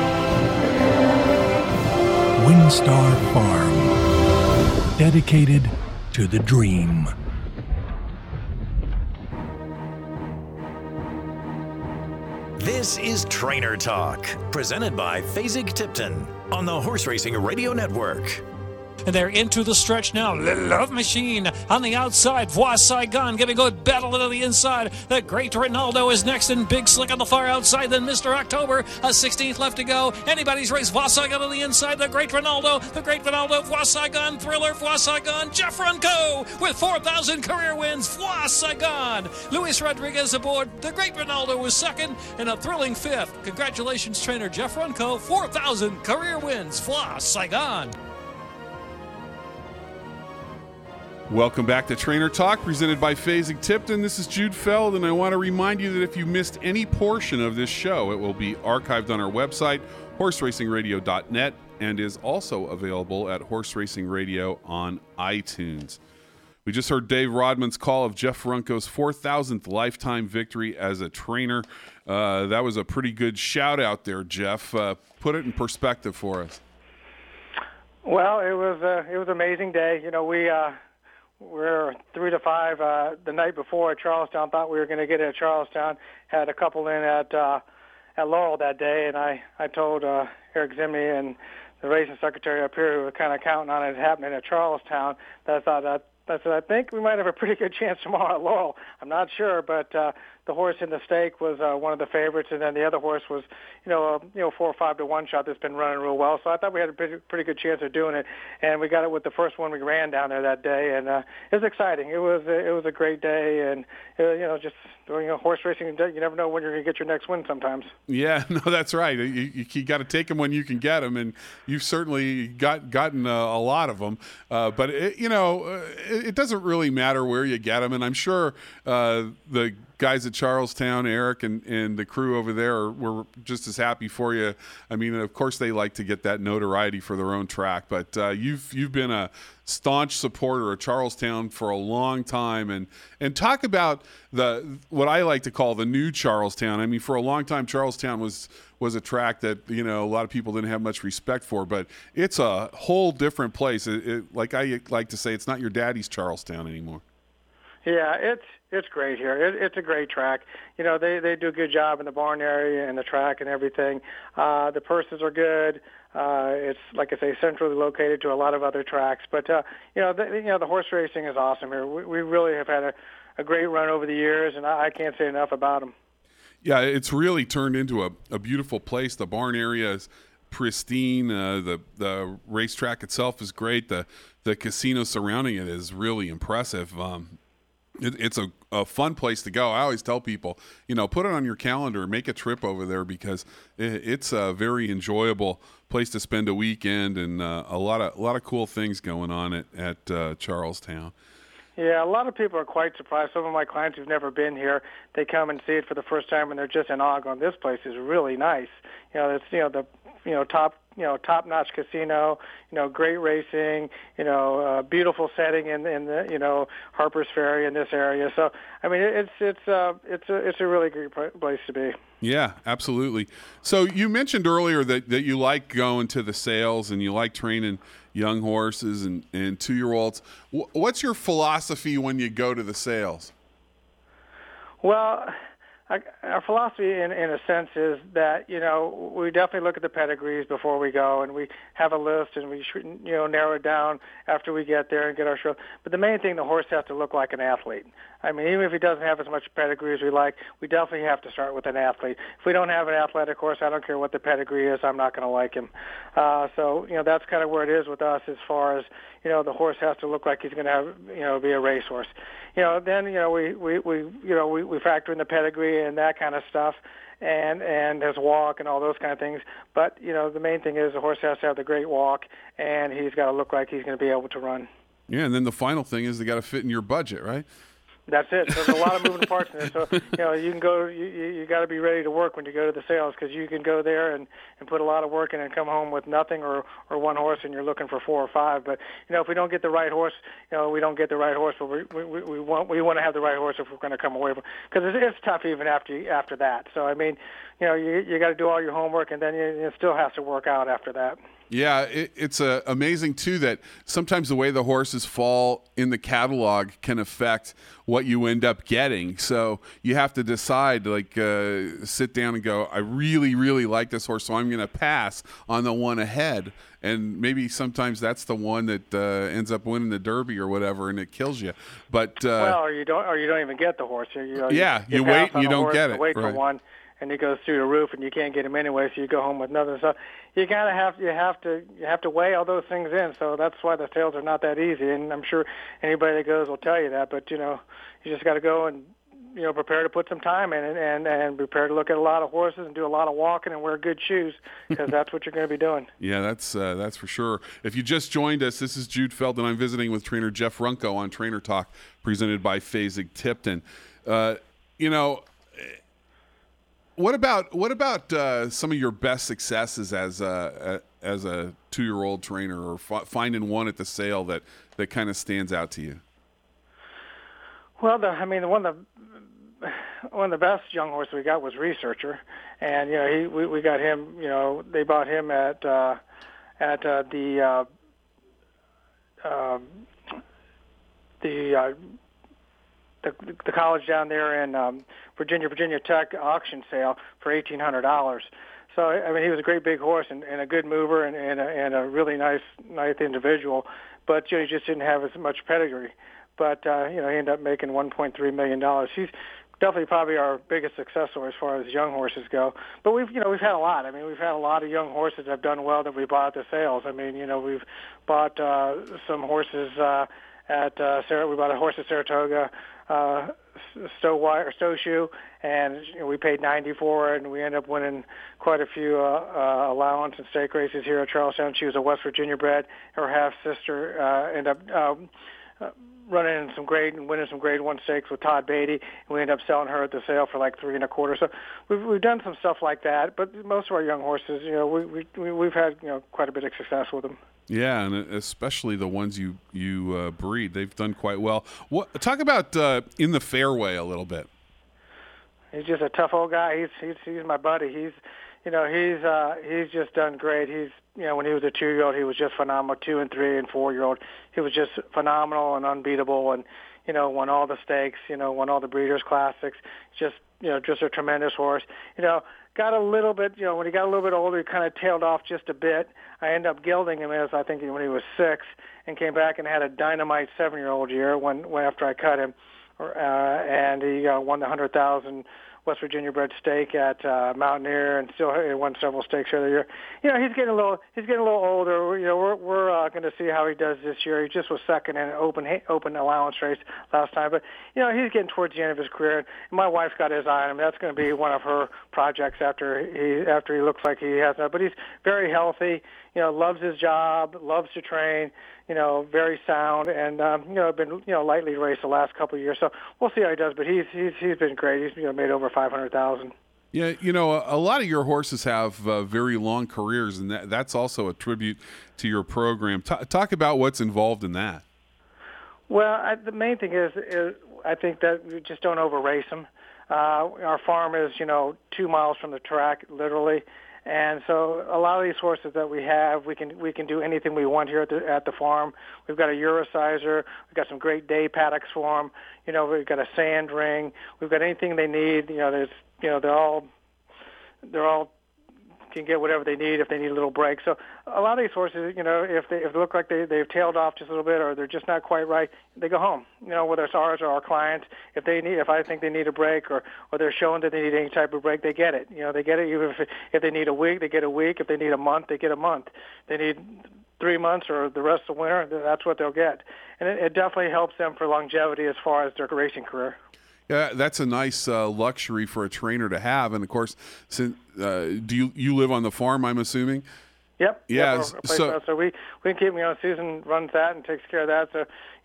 Windstar Farm. Dedicated to the dream. This is Trainer Talk, presented by Fasig-Tipton on the Horse Racing Radio Network. And they're into the stretch now. Love Machine on the outside. Voix Saigon giving good battle to the inside. The Great Ronaldo is next, and Big Slick on the far outside. Then Mister October, a sixteenth left to go. Anybody's race. Voix Saigon on the inside. The Great Ronaldo. The Great Ronaldo. Voix Saigon. Thriller. Voix Saigon. Jeff Runco with four thousand career wins. Voix Saigon. Luis Rodriguez aboard. The Great Ronaldo was second and a thrilling fifth. Congratulations, trainer Jeff Runco. four thousand career wins. Voix Saigon. Welcome back to Trainer Talk, presented by Fasig-Tipton. This is Jude Feld, and I want to remind you that if you missed any portion of this show, it will be archived on our website, horse racing radio dot net, and is also available at Horse Racing Radio on iTunes. We just heard Dave Rodman's call of Jeff Runco's four thousandth lifetime victory as a trainer. Uh, that was a pretty good shout out there, Jeff. Uh, put it in perspective for us. Well, it was uh, it was an amazing day. You know, we uh, we're three to five uh, the night before at Charlestown. Thought we were going to get it at Charlestown. Had a couple in at uh, at Laurel that day, and I I told uh, Eric Zimney and the racing secretary up here, who were kind of counting on it happening at Charlestown, that I thought that. I said, I think we might have a pretty good chance tomorrow at Laurel. I'm not sure, but uh, the horse in the stake was uh, one of the favorites, and then the other horse was, you know, a, you know, four or five to one shot that's been running real well. So I thought we had a pretty, pretty good chance of doing it, and we got it with the first one we ran down there that day, and uh, it was exciting. It was it was a great day, and uh, you know, just doing a horse racing, you never know when you're going to get your next win sometimes. Yeah, no, that's right. You, you, you got to take them when you can get them, and you've certainly got gotten a, a lot of them. Uh, but it, you know. Uh, it, It doesn't really matter where you get them, and I'm sure uh, the guys at Charlestown, Eric and, and the crew over there are, were just as happy for you. I mean, of course they like to get that notoriety for their own track, but uh, you've you've been a staunch supporter of Charlestown for a long time, and and talk about the what I like to call the new Charlestown. I mean, for a long time, Charlestown was was a track that, you know, a lot of people didn't have much respect for, but it's a whole different place. It, it, like I like to say, it's not your daddy's Charlestown anymore. Yeah, it's it's great here. It, it's a great track. You know, they, they do a good job in the barn area and the track and everything. Uh, the purses are good. Uh, it's, like I say, centrally located to a lot of other tracks. But, uh, you know, the, you know, the horse racing is awesome here. We, we really have had a, a great run over the years, and I, I can't say enough about them. Yeah, it's really turned into a, a beautiful place. The barn area is pristine. Uh, the the racetrack itself is great. The the casino surrounding it is really impressive. Um, it, it's a, a fun place to go. I always tell people, you know, put it on your calendar, make a trip over there, because it, it's a very enjoyable place to spend a weekend, and uh, a lot of a lot of cool things going on at at uh, Charlestown. Yeah, a lot of people are quite surprised. Some of my clients who've never been here, they come and see it for the first time, and they're just in awe. Going, this place is really nice. You know, it's you know the you know top you know top-notch casino. You know, great racing. You know, uh, beautiful setting in in the you know Harper's Ferry in this area. So I mean, it's it's uh, it's a it's a really great place to be. Yeah, absolutely. So you mentioned earlier that, that you like going to the sales and you like training young horses and, and two-year-olds. What's your philosophy when you go to the sales? Well, I, our philosophy in, in a sense is that, you know, we definitely look at the pedigrees before we go, and we have a list, and we should, you know, narrow it down after we get there and get our show. But the main thing, the horse has to look like an athlete. I mean, even if he doesn't have as much pedigree as we like, we definitely have to start with an athlete. If we don't have an athletic horse, I don't care what the pedigree is, I'm not going to like him. Uh, so, you know, that's kind of where it is with us as far as, you know, the horse has to look like he's going to have, you know, be a racehorse. You know, then, you know, we, we, we you know, we, we factor in the pedigree and that kind of stuff, and and his walk and all those kind of things. But, you know, the main thing is the horse has to have the great walk, and he's got to look like he's going to be able to run. Yeah, and then the final thing is they got to fit in your budget, right? That's it. So there's a lot of moving parts in there. So, you know, you can go, you, you got to be ready to work when you go to the sales, because you can go there and, and put a lot of work in and come home with nothing or, or one horse, and you're looking for four or five. But, you know, if we don't get the right horse, you know, we don't get the right horse, but we, we, we want we want to have the right horse if we're going to come away from, because it's, it's tough even after after that. So, I mean, you know, you you got to do all your homework, and then you, it still has to work out after that. Yeah, it, it's uh, amazing, too, that sometimes the way the horses fall in the catalog can affect what you end up getting. So you have to decide, like, uh, sit down and go, I really, really like this horse, so I'm going to pass on the one ahead. And maybe sometimes that's the one that uh, ends up winning the Derby or whatever, and it kills you. But uh, well, or you don't, or you don't even get the horse. You, you know, yeah, you, you, you wait and you don't horse, get it. Wait right. for one, and he goes through the roof, and you can't get him anyway. So you go home with nothing. So you gotta have you have to you have to weigh all those things in. So that's why the sales are not that easy. And I'm sure anybody that goes will tell you that. But you know, you just got to go and you know prepare to put some time in and, and and prepare to look at a lot of horses and do a lot of walking and wear good shoes because that's what you're going to be doing. Yeah, that's uh, that's for sure. If you just joined us, this is Jude Feld, and I'm visiting with trainer Jeff Runco on Trainer Talk, presented by Fasig-Tipton. Uh, you know, what about what about uh, some of your best successes as a, a as a two-year-old trainer, or f- finding one at the sale that that kind of stands out to you? Well, the, I mean, one of the one of the best young horses we got was Researcher, and you know he we, we got him. You know they bought him at uh, at uh, the uh, uh, the, uh, the the college down there in um, Virginia Virginia Tech auction sale for eighteen hundred dollars. So I mean he was a great big horse and, and a good mover and, and, a, and a really nice nice individual, but you know, he just didn't have as much pedigree. But uh, you know, he ended up making one point three million dollars. He's definitely probably our biggest success story as far as young horses go. But we've, you know, we've had a lot. I mean, we've had a lot of young horses that have done well that we bought at the sales. I mean, you know, we've bought uh, some horses uh, at uh, Sarah. We bought a horse at Saratoga, uh, Stow or Stow Shoe, and you know, we paid ninety for it, and we ended up winning quite a few uh, uh, allowance and stake races here at Charlestown. She was a West Virginia bred. Her half sister uh, ended up. Um, uh, running in some grade and winning some grade one stakes with Todd Beatty, and we ended up selling her at the sale for like three and a quarter. So we've we've done some stuff like that, but most of our young horses, you know, we we we've had you know quite a bit of success with them. Yeah, and especially the ones you you uh, breed, they've done quite well. What talk about uh, In the Fairway a little bit? He's just a tough old guy. He's he's he's my buddy. He's you know he's uh, he's just done great. He's you know, when he was a two-year-old, he was just phenomenal. Two and three and four-year-old, he was just phenomenal and unbeatable, and you know, won all the stakes. You know, won all the Breeders' Classics. Just you know, just a tremendous horse. You know, got a little bit. You know, when he got a little bit older, he kind of tailed off just a bit. I ended up gilding him as I think when he was six, and came back and had a dynamite seven-year-old year when, when after I cut him, uh, and he uh, won the hundred thousand. West Virginia bred stake at uh, Mountaineer, and still he won several stakes the other year. You know, he's getting a little he's getting a little older. You know, we're we're uh, going to see how he does this year. He just was second in an open open allowance race last time, but you know, he's getting towards the end of his career. And my wife's got his eye on him. That's going to be one of her projects after he after he looks like he has that. But he's very healthy. You know, loves his job, loves to train. You know, very sound, and um, you know, been you know lightly raced the last couple of years. So we'll see how he does. But he's he's he's been great. He's you know made over five hundred thousand. Yeah, you know, a, a lot of your horses have uh, very long careers, and that, that's also a tribute to your program. T- talk about what's involved in that. Well, I, the main thing is, is I think that we just don't over race them. Uh, our farm is you know two miles from the track, literally. And so a lot of these horses that we have, we can we can do anything we want here at the at the farm. We've got a Eurosizer. We've got some great day paddocks for them. You know, we've got a sand ring. We've got anything they need. You know, there's you know they're all they're all can get whatever they need if they need a little break. So a lot of these horses, you know, if they if they look like they they've tailed off just a little bit or they're just not quite right, they go home. You know, whether it's ours or our clients, if they need if I think they need a break or or they're showing that they need any type of break, they get it. You know, they get it. Even if if they need a week, they get a week. If they need a month, they get a month. They need three months or the rest of the winter, that's what they'll get. And it, it definitely helps them for longevity as far as their racing career. Yeah, that's a nice uh, luxury for a trainer to have. And of course, since, uh, do you you live on the farm? I'm assuming. Yep. Yeah. Yep, so, so we we keep you know Susan runs that and takes care of that. So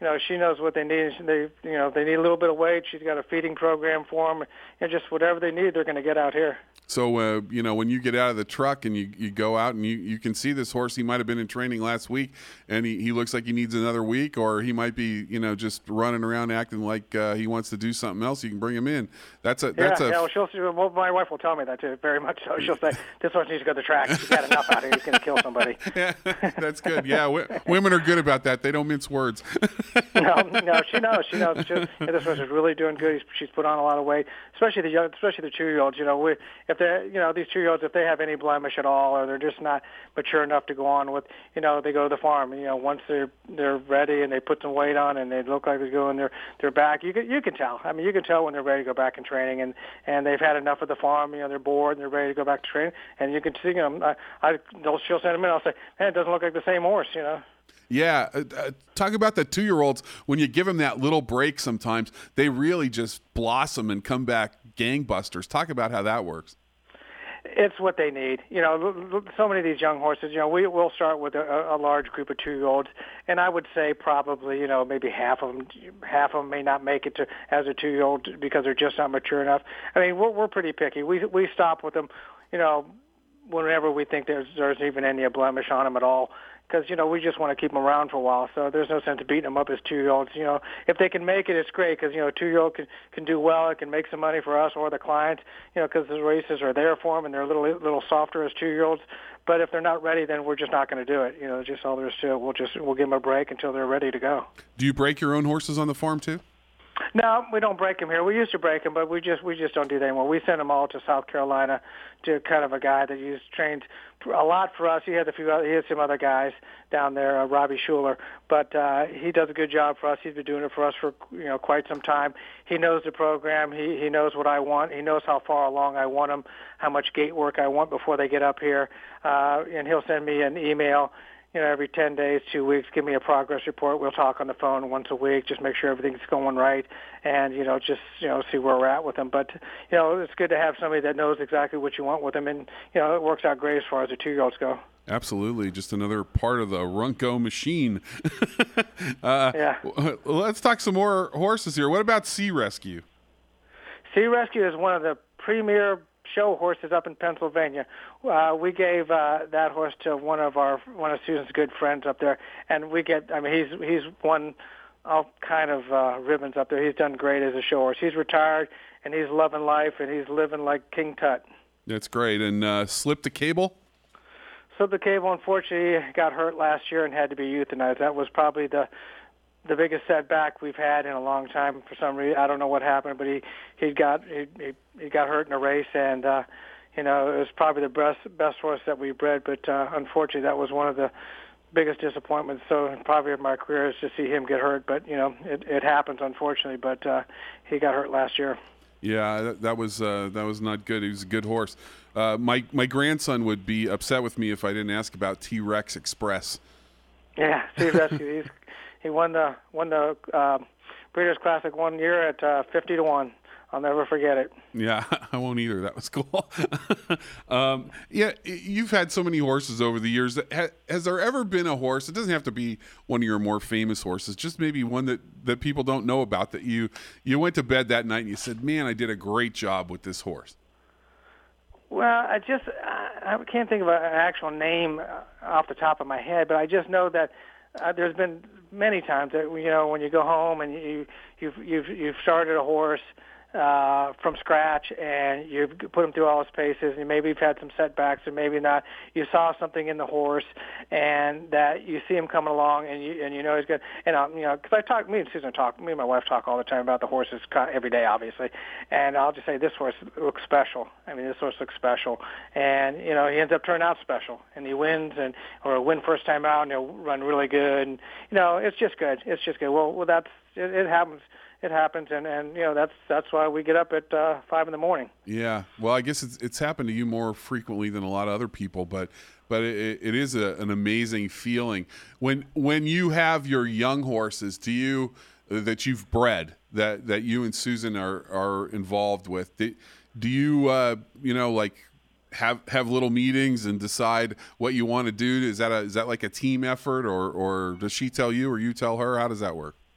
you know, she knows what they need. They, you know, they need a little bit of weight. She's got a feeding program for them. And just whatever they need, they're going to get out here. So, uh, you know, when you get out of the truck and you, you go out and you, you can see this horse, he might have been in training last week and he, he looks like he needs another week, or he might be, you know, just running around acting like uh, he wants to do something else. You can bring him in. That's a, that's yeah, a, yeah, well, she'll, well, my wife will tell me that too, very much so. She'll say, this horse needs to go to the track. He's got enough out here. He's going to kill somebody. Yeah, that's good. Yeah, w- women are good about that. They don't mince words. no, no, she knows. She knows. She, yeah, this horse is really doing good. He's, she's put on a lot of weight, especially the young, especially the two-year-olds. You know, we, if they, you know, these two-year-olds, if they have any blemish at all, or they're just not mature enough to go on with, you know, they go to the farm. You know, once they're they're ready and they put some weight on and they look like they're going, they're they're back. You can you can tell. I mean, you can tell when they're ready to go back in training, and and they've had enough of the farm. You know, they're bored and they're ready to go back to training, and you can see them. I, I she'll send them in. I'll say, man, it doesn't look like the same horse. You know. Yeah, uh, uh, talk about the two-year-olds. When you give them that little break sometimes, they really just blossom and come back gangbusters. Talk about how that works. It's what they need. You know, so many of these young horses, you know, we will start with a, a large group of two-year-olds, and I would say probably, you know, maybe half of them, half of them may not make it to as a two-year-old because they're just not mature enough. I mean, we're, we're pretty picky. We we stop with them, you know, whenever we think there's there's even any blemish on them at all. Because, you know, we just want to keep them around for a while, so there's no sense of beating them up as two-year-olds. You know, if they can make it, it's great, because, you know, a two-year-old can, can do well. It can make some money for us or the clients, you know, because the races are there for them, and they're a little little softer as two-year-olds. But if they're not ready, then we're just not going to do it. You know, just all there is to it. We'll just we'll give them a break until they're ready to go. Do you break your own horses on the farm, too? No, we don't break them here. We used to break them, but we just we just don't do that anymore. We send them all to South Carolina to kind of a guy that he's trained a lot for us. He had a few, he had some other guys down there, uh, Robbie Schuler, but uh, he does a good job for us. He's been doing it for us for you know quite some time. He knows the program. He he knows what I want. He knows how far along I want them, how much gate work I want before they get up here, uh, and he'll send me an email. You know, every ten days, two weeks, give me a progress report. We'll talk on the phone once a week, just make sure everything's going right, and, you know, just, you know, see where we're at with them. But, you know, it's good to have somebody that knows exactly what you want with them, and, you know, it works out great as far as the two-year-olds go. Absolutely. Just another part of the Runco machine. uh, yeah. Let's talk some more horses here. What about Sea Rescue? Sea Rescue is one of the premier show horses up in Pennsylvania. Uh, we gave uh, that horse to one of our one of Susan's good friends up there, and we get. I mean, he's he's won all kind of uh, ribbons up there. He's done great as a show horse. He's retired and he's loving life and he's living like King Tut. That's great. And uh, Slip the Cable. Slip the Cable, unfortunately, got hurt last year and had to be euthanized. That was probably the the biggest setback we've had in a long time. For some reason, I don't know what happened, but he he got he he, he got hurt in a race, and uh, you know it was probably the best best horse that we bred. But uh, unfortunately, that was one of the biggest disappointments. So probably of my career is to see him get hurt. But you know it it happens, unfortunately. But uh, he got hurt last year. Yeah, that, that was uh, that was not good. He was a good horse. Uh, my my grandson would be upset with me if I didn't ask about T-Rex Express. Yeah, T-Rex. He's He won the won the uh, Breeders' Classic one year at uh, fifty to one. I'll never forget it. Yeah, I won't either. That was cool. um, yeah, you've had so many horses over the years. Has there ever been a horse? It doesn't have to be one of your more famous horses. Just maybe one that, that people don't know about. That you you went to bed that night and you said, "Man, I did a great job with this horse." Well, I just I can't think of an actual name off the top of my head, but I just know that uh, there's been many times that you know when you go home and you you've you've you've started a horse uh, from scratch and you've put him through all his paces, and maybe you've had some setbacks, or maybe not. You saw something in the horse, and that you see him coming along, and you and you know he's good. And um, you know, because I talk, me and Susan talk, me and my wife talk all the time about the horses every day, obviously. And I'll just say this horse looks special. I mean, this horse looks special, and you know he ends up turning out special, and he wins, and or win first time out, and he'll run really good. And you know, it's just good. It's just good. Well, well, that's it, it happens. It happens, and, and you know that's that's why we get up at uh, five in the morning. Yeah, well, I guess it's it's happened to you more frequently than a lot of other people, but but it, it is a, an amazing feeling when when you have your young horses. Do you that you've bred that, that you and Susan are, are involved with? Do, do you uh, you know like have have little meetings and decide what you want to do? Is that a, is that like a team effort, or or does she tell you or you tell her? How does that work?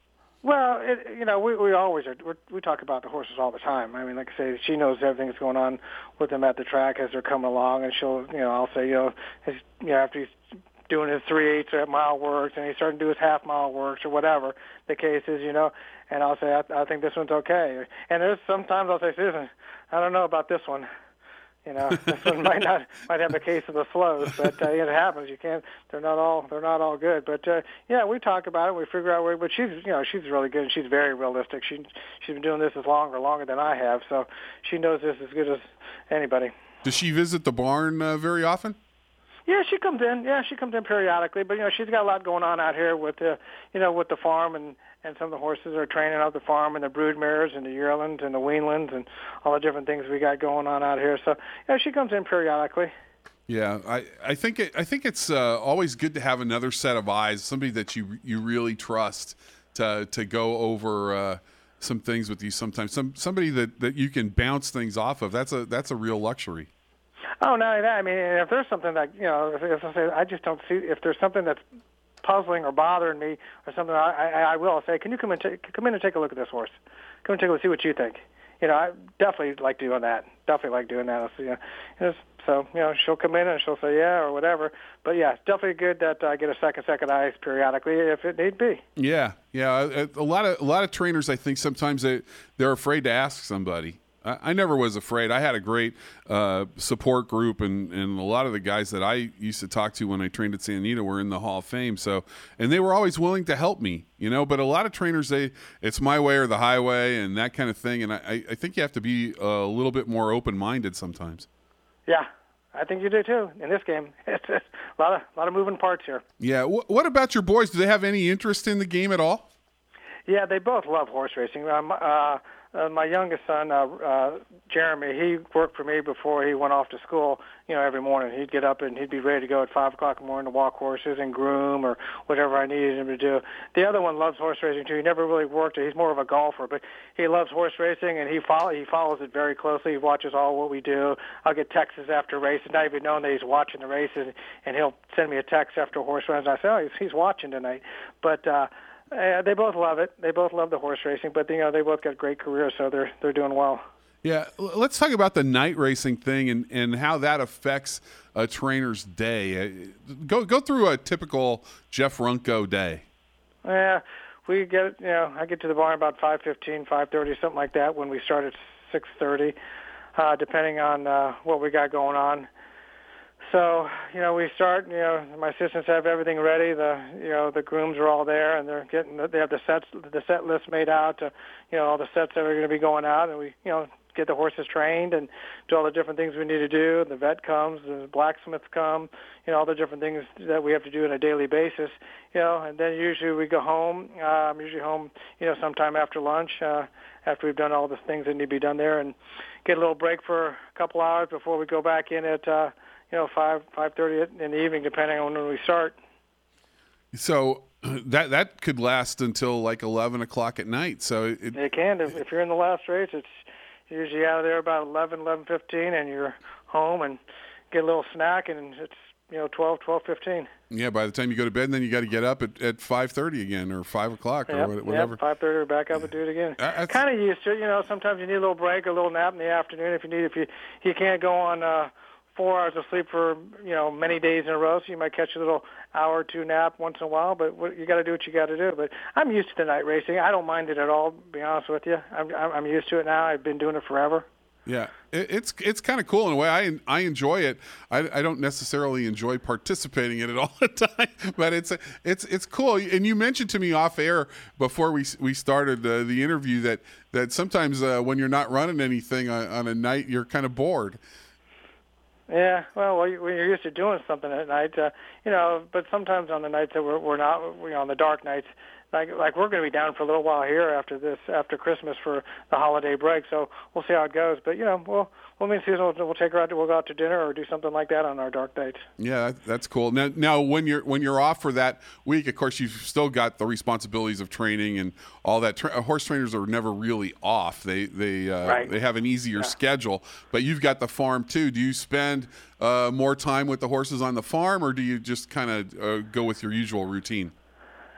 Well, it, you know, we we always are. We're, we talk about the horses all the time. I mean, like I say, she knows everything that's going on with them at the track as they're coming along, and she'll, you know, I'll say, you know, his, you know, after he's doing his three eighths at mile works and he's starting to do his half mile works or whatever the case is, you know, and I'll say, I, I think this one's okay. And there's sometimes I'll say, Susan, I don't know about this one. You know, this one might not might have a case of the slows, but uh, it happens. You can't. They're not all. They're not all good. But uh, yeah, we talk about it. We figure out where. But she's, you know, she's really good. And she's very realistic. She she's been doing this as long or longer than I have, so she knows this as good as anybody. Does she visit the barn uh, very often? Yeah, she comes in. Yeah, she comes in periodically. But you know, she's got a lot going on out here with the, you know, with the farm and. And some of the horses are training out the farm and the brood mares and the yearlings and the weanlings and all the different things we got going on out here. So, yeah, she comes in periodically. Yeah, I, I think it, I think it's uh, always good to have another set of eyes, somebody that you you really trust to to go over uh, some things with you. Sometimes some somebody that, that you can bounce things off of. That's a that's a real luxury. Oh, not only that. I mean, if there's something that, you know, if, if I say I just don't see if there's something that's puzzling or bothering me or something, I, I, I will say, can you come in, t- come in and take a look at this horse? Come and take a look, see what you think. You know, I definitely like doing that. Definitely like doing that. I'll see, you know, so, you know, she'll come in and she'll say yeah or whatever. But yeah, it's definitely good that I get a second, second eyes periodically if it need be. Yeah, yeah. A, a lot of a lot of trainers, I think sometimes they they're afraid to ask somebody. I never was afraid. I had a great uh, support group, and, and a lot of the guys that I used to talk to when I trained at Santa Anita were in the Hall of Fame. So, and they were always willing to help me, you know. But a lot of trainers, they it's my way or the highway, and that kind of thing. And I, I think you have to be a little bit more open-minded sometimes. Yeah, I think you do too. In this game, it's, it's a lot of a lot of moving parts here. Yeah. W- what about your boys? Do they have any interest in the game at all? Yeah, they both love horse racing. Um, uh, Uh, my youngest son, uh, uh, Jeremy, he worked for me before he went off to school. You know, every morning he'd get up and he'd be ready to go at five o'clock in the morning to walk horses and groom or whatever I needed him to do. The other one loves horse racing too. He never really worked it. He's more of a golfer, but he loves horse racing and he follow he follows it very closely. He watches all what we do. I'll get texts after races, not even knowing that he's watching the races, and he'll send me a text after a horse runs. And I say, oh, he's, he's watching tonight, but. uh Uh, they both love it. They both love the horse racing, but you know they both got great careers, so they're they're doing well. Yeah, let's talk about the night racing thing and, and how that affects a trainer's day. Go go through a typical Jeff Runco day. Yeah, we get you know I get to the barn about five fifteen, five thirty, something like that. When we start at six thirty, uh, depending on uh, what we got going on. So, you know, we start, you know, my assistants have everything ready. The, you know, the grooms are all there, and they're getting, they have the sets, the set list made out, to, you know, all the sets that are going to be going out, and we, you know, get the horses trained and do all the different things we need to do. The vet comes, the blacksmiths come, you know, all the different things that we have to do on a daily basis, you know, and then usually we go home. Uh, I'm usually home, you know, sometime after lunch, uh, after we've done all the things that need to be done there, and get a little break for a couple hours before we go back in at, uh, you know, five five thirty in the evening, depending on when we start. So that that could last until like eleven o'clock at night. So it, it can. If, if you're in the last race, it's usually out of there about eleven, eleven fifteen, and you're home and get a little snack, and it's you know twelve, twelve fifteen. Yeah, by the time you go to bed, then you got to get up at, at five thirty again, or five o'clock, or yep, whatever. Yep, five thirty, back up and do it again. Uh, kind of used to it. You know, sometimes you need a little break, a little nap in the afternoon if you need. If you you can't go on. Uh, four hours of sleep for, you know, many days in a row, so you might catch a little hour or two nap once in a while, but you got to do what you got to do. But I'm used to the night racing. I don't mind it at all, to be honest with you. I'm, I'm used to it now. I've been doing it forever. Yeah, it, it's it's kind of cool in a way. I I enjoy it. I, I don't necessarily enjoy participating in it all the time, but it's it's it's cool. And you mentioned to me off air before we we started uh, the interview that that sometimes uh, when you're not running anything on, on a night, you're kind of bored. Yeah, well, when you're used to doing something at night, uh, you know, but sometimes on the nights that we're, we're not, you know, on the dark nights, like like we're going to be down for a little while here after this, after Christmas for the holiday break, so we'll see how it goes. But, you know, we'll, we'll, mean, we'll, we'll take her out, to, we'll go out to dinner or do something like that on our dark nights. Yeah, that's cool. Now, now when you're when you're off for that week, of course, you've still got the responsibilities of training and all that. Tra- horse trainers are never really off. They they uh, right. they have an easier yeah. schedule, but you've got the farm too. Do you spend uh, more time with the horses on the farm, or do you just kind of uh, go with your usual routine?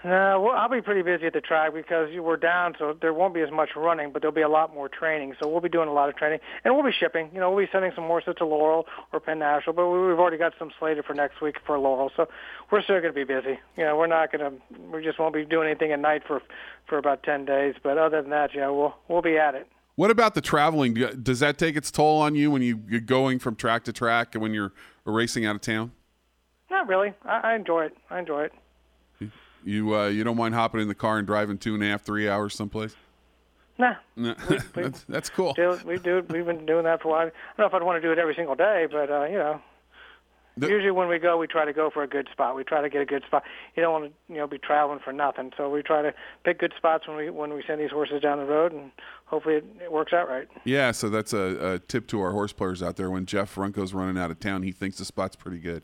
No, well, I'll be pretty busy at the track because we're down, so there won't be as much running, but there'll be a lot more training. So we'll be doing a lot of training, and we'll be shipping. You know, we'll be sending some horses to Laurel or Penn National, but we've already got some slated for next week for Laurel. So we're still going to be busy. You know, we're not going to, we just won't be doing anything at night for for about ten days. But other than that, you know, we'll we'll be at it. What about the traveling? Does that take its toll on you when you, you're going from track to track and when you're racing out of town? Not really. I, I enjoy it. I enjoy it. You uh, you don't mind hopping in the car and driving two and a half, three hours someplace? Nah. No. We, we, that's, that's cool. Do, we do. We've been doing that for a while. I don't know if I'd want to do it every single day, but uh, you know, the, usually when we go, we try to go for a good spot. We try to get a good spot. You don't want to, you know, be traveling for nothing. So we try to pick good spots when we when we send these horses down the road, and hopefully it, it works out right. Yeah. So that's a, a tip to our horse players out there. When Jeff Runco's running out of town, he thinks the spot's pretty good.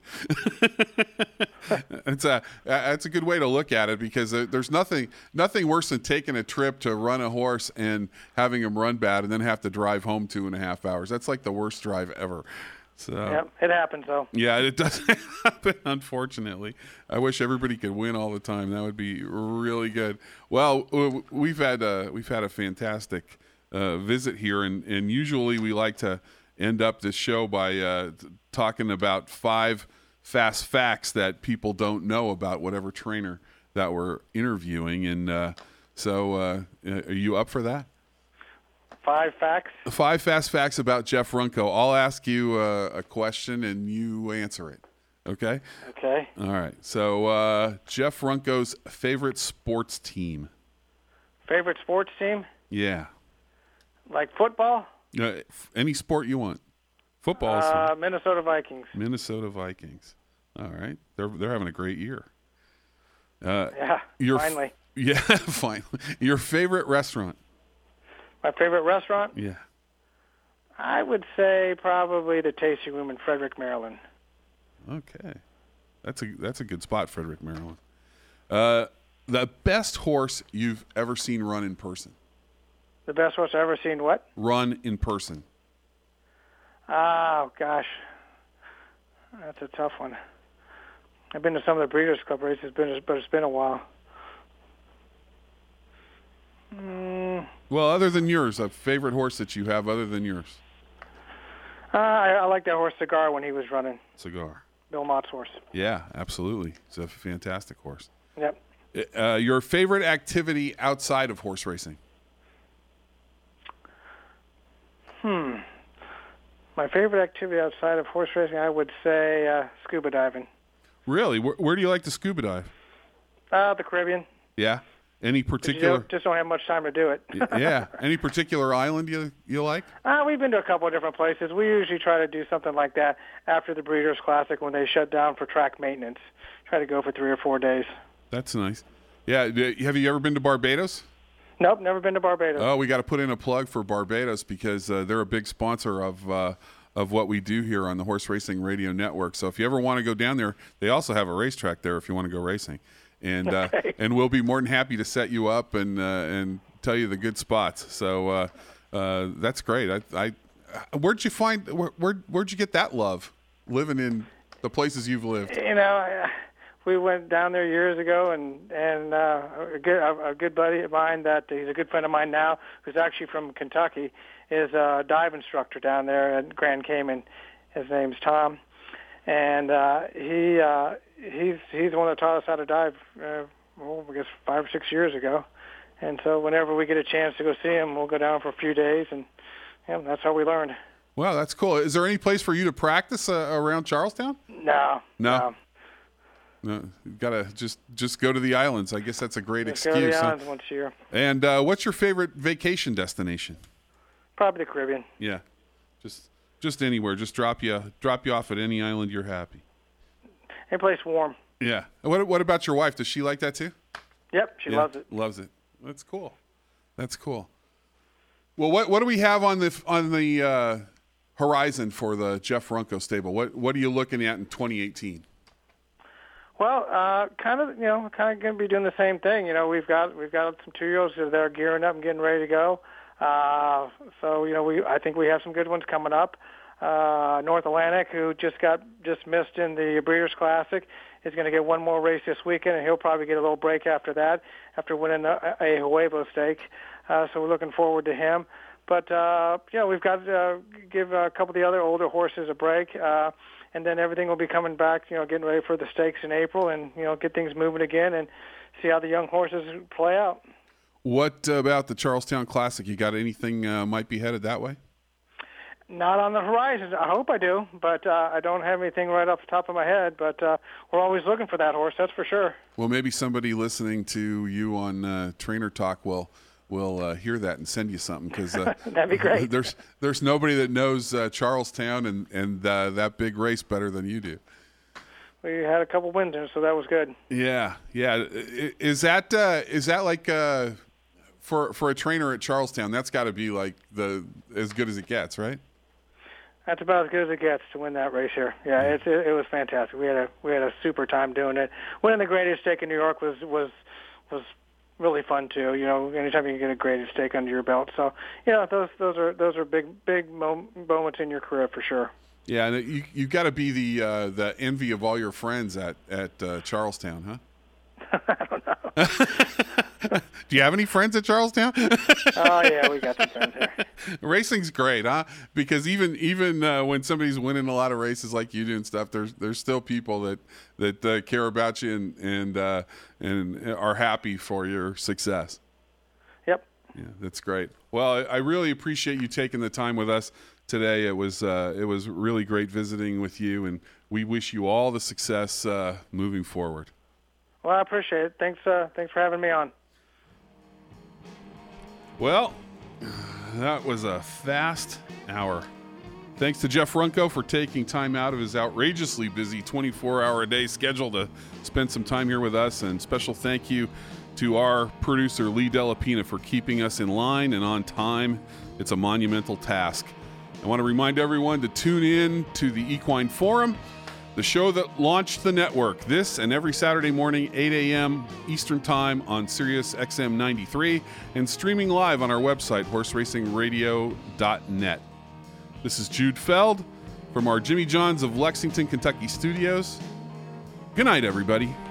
It's a that's a good way to look at it, because there's nothing nothing worse than taking a trip to run a horse and having him run bad and then have to drive home two and a half hours. That's like the worst drive ever. So yeah, it happens though. Yeah, it does happen, unfortunately. I wish everybody could win all the time. That would be really good. Well, we've had a, we've had a fantastic uh, visit here, and, and usually we like to end up this show by uh, talking about five fast facts that people don't know about whatever trainer that we're interviewing. And uh, so uh, are you up for that? Five facts? Five fast facts about Jeff Runco. I'll ask you uh, a question and you answer it. Okay? Okay. All right. So uh, Jeff Runco's favorite sports team. Favorite sports team? Yeah. Like football? Uh, any sport you want. Football. Uh, Minnesota Vikings. Minnesota Vikings. All right. They're they're having a great year. Uh, yeah, your, finally. Yeah, finally. Your favorite restaurant? My favorite restaurant? Yeah. I would say probably the Tasting Room in Frederick, Maryland. Okay. That's a that's a good spot, Frederick, Maryland. Uh, the best horse you've ever seen run in person? The best horse I've ever seen what? Run in person. Oh, gosh. That's a tough one. I've been to some of the Breeders' Club races, but it's been a while. Mm. Well, other than yours, a favorite horse that you have other than yours? Uh, I, I like that horse Cigar when he was running. Cigar. Bill Mott's horse. Yeah, absolutely. It's a fantastic horse. Yep. Uh, your favorite activity outside of horse racing? Hmm. My favorite activity outside of horse racing, I would say uh, scuba diving. Really? Where, where do you like to scuba dive? Uh, the Caribbean. Yeah? Any particular? You don't, just don't have much time to do it. Yeah. Any particular island you you like? Uh, we've been to a couple of different places. We usually try to do something like that after the Breeders' Classic when they shut down for track maintenance. Try to go for three or four days. That's nice. Yeah. Have you ever been to Barbados? Nope, never been to Barbados. Oh, we got to put in a plug for Barbados because uh, they're a big sponsor of uh, of what we do here on the Horse Racing Radio Network. So if you ever want to go down there, they also have a racetrack there if you want to go racing. And uh, okay. and we'll be more than happy to set you up and uh, and tell you the good spots. So uh, uh, that's great. I, I where'd you find where, where where'd you get that love living in the places you've lived? You know, I, we went down there years ago, and and uh, a good a, a good buddy of mine that he's a good friend of mine now, who's actually from Kentucky, is a dive instructor down there at Grand Cayman. His name's Tom, and uh, he. Uh, He's he's the one that taught us how to dive, uh, well, I guess five or six years ago, and so whenever we get a chance to go see him, we'll go down for a few days, and yeah, that's how we learned. Wow, that's cool. Is there any place for you to practice uh, around Charlestown? No, no, no. no you gotta just just go to the islands. I guess that's a great Just excuse. Go to the huh? islands once a year. And uh, what's your favorite vacation destination? Probably the Caribbean. Yeah, just just anywhere. Just drop you drop you off at any island. You're happy. Any place warm. Yeah. What What about your wife? Does she like that too? Yep, she yeah, loves it. Loves it. That's cool. That's cool. Well, what what do we have on the on the uh, horizon for the Jeff Runco stable? What What are you looking at in twenty eighteen? Well, uh, kind of, you know, kind of going to be doing the same thing. You know, we've got we've got some two-year-olds that are gearing up and getting ready to go. Uh, so, you know, we I think we have some good ones coming up. Uh, North Atlantic, who just got just missed in the Breeders' Classic, is going to get one more race this weekend, and he'll probably get a little break after that, after winning a, a Huevo stake. Uh, so we're looking forward to him. But, uh, you know, we've got to uh, give a couple of the other older horses a break, uh, and then everything will be coming back, you know, getting ready for the stakes in April and, you know, get things moving again and see how the young horses play out. What about the Charlestown Classic? You got anything uh, might be headed that way? Not on the horizon. I hope I do, but uh, I don't have anything right off the top of my head. But uh, we're always looking for that horse, that's for sure. Well, maybe somebody listening to you on uh, Trainer Talk will will uh, hear that and send you something, because uh, that'd be great. There's there's nobody that knows uh, Charlestown and and uh, that big race better than you do. We had a couple wins, so that was good. Yeah, yeah. Is that uh, is that like uh, for for a trainer at Charlestown? That's got to be like the as good as it gets, right? That's about as good as it gets to win that race here. Yeah, it's, it, it was fantastic. We had a we had a super time doing it. Winning the Graded Stake in New York was was was really fun too. You know, anytime you can get a Graded Stake under your belt. So yeah, those those are those are big big moments in your career for sure. Yeah, and you you got to be the uh, the envy of all your friends at at uh, Charlestown, huh? I don't know. Do you have any friends at Charlestown? Oh yeah, we got some friends here. Racing's great, huh? Because even even uh, when somebody's winning a lot of races like you do and stuff, there's there's still people that that uh, care about you and and uh, and are happy for your success. Yep. Yeah, that's great. Well, I, I really appreciate you taking the time with us today. It was uh, it was really great visiting with you, and we wish you all the success uh, moving forward. Well, I appreciate it. Thanks, uh, thanks for having me on. Well, that was a fast hour. Thanks to Jeff Runco for taking time out of his outrageously busy twenty-four hour a day schedule to spend some time here with us. And special thank you to our producer, Lee Delapina, for keeping us in line and on time. It's a monumental task. I want to remind everyone to tune in to the Equine Forum, the show that launched the network, this and every Saturday morning, eight a.m. Eastern Time on Sirius X M ninety-three, and streaming live on our website, horse racing radio dot net. This is Jude Feld from our Jimmy John's of Lexington, Kentucky studios. Good night, everybody.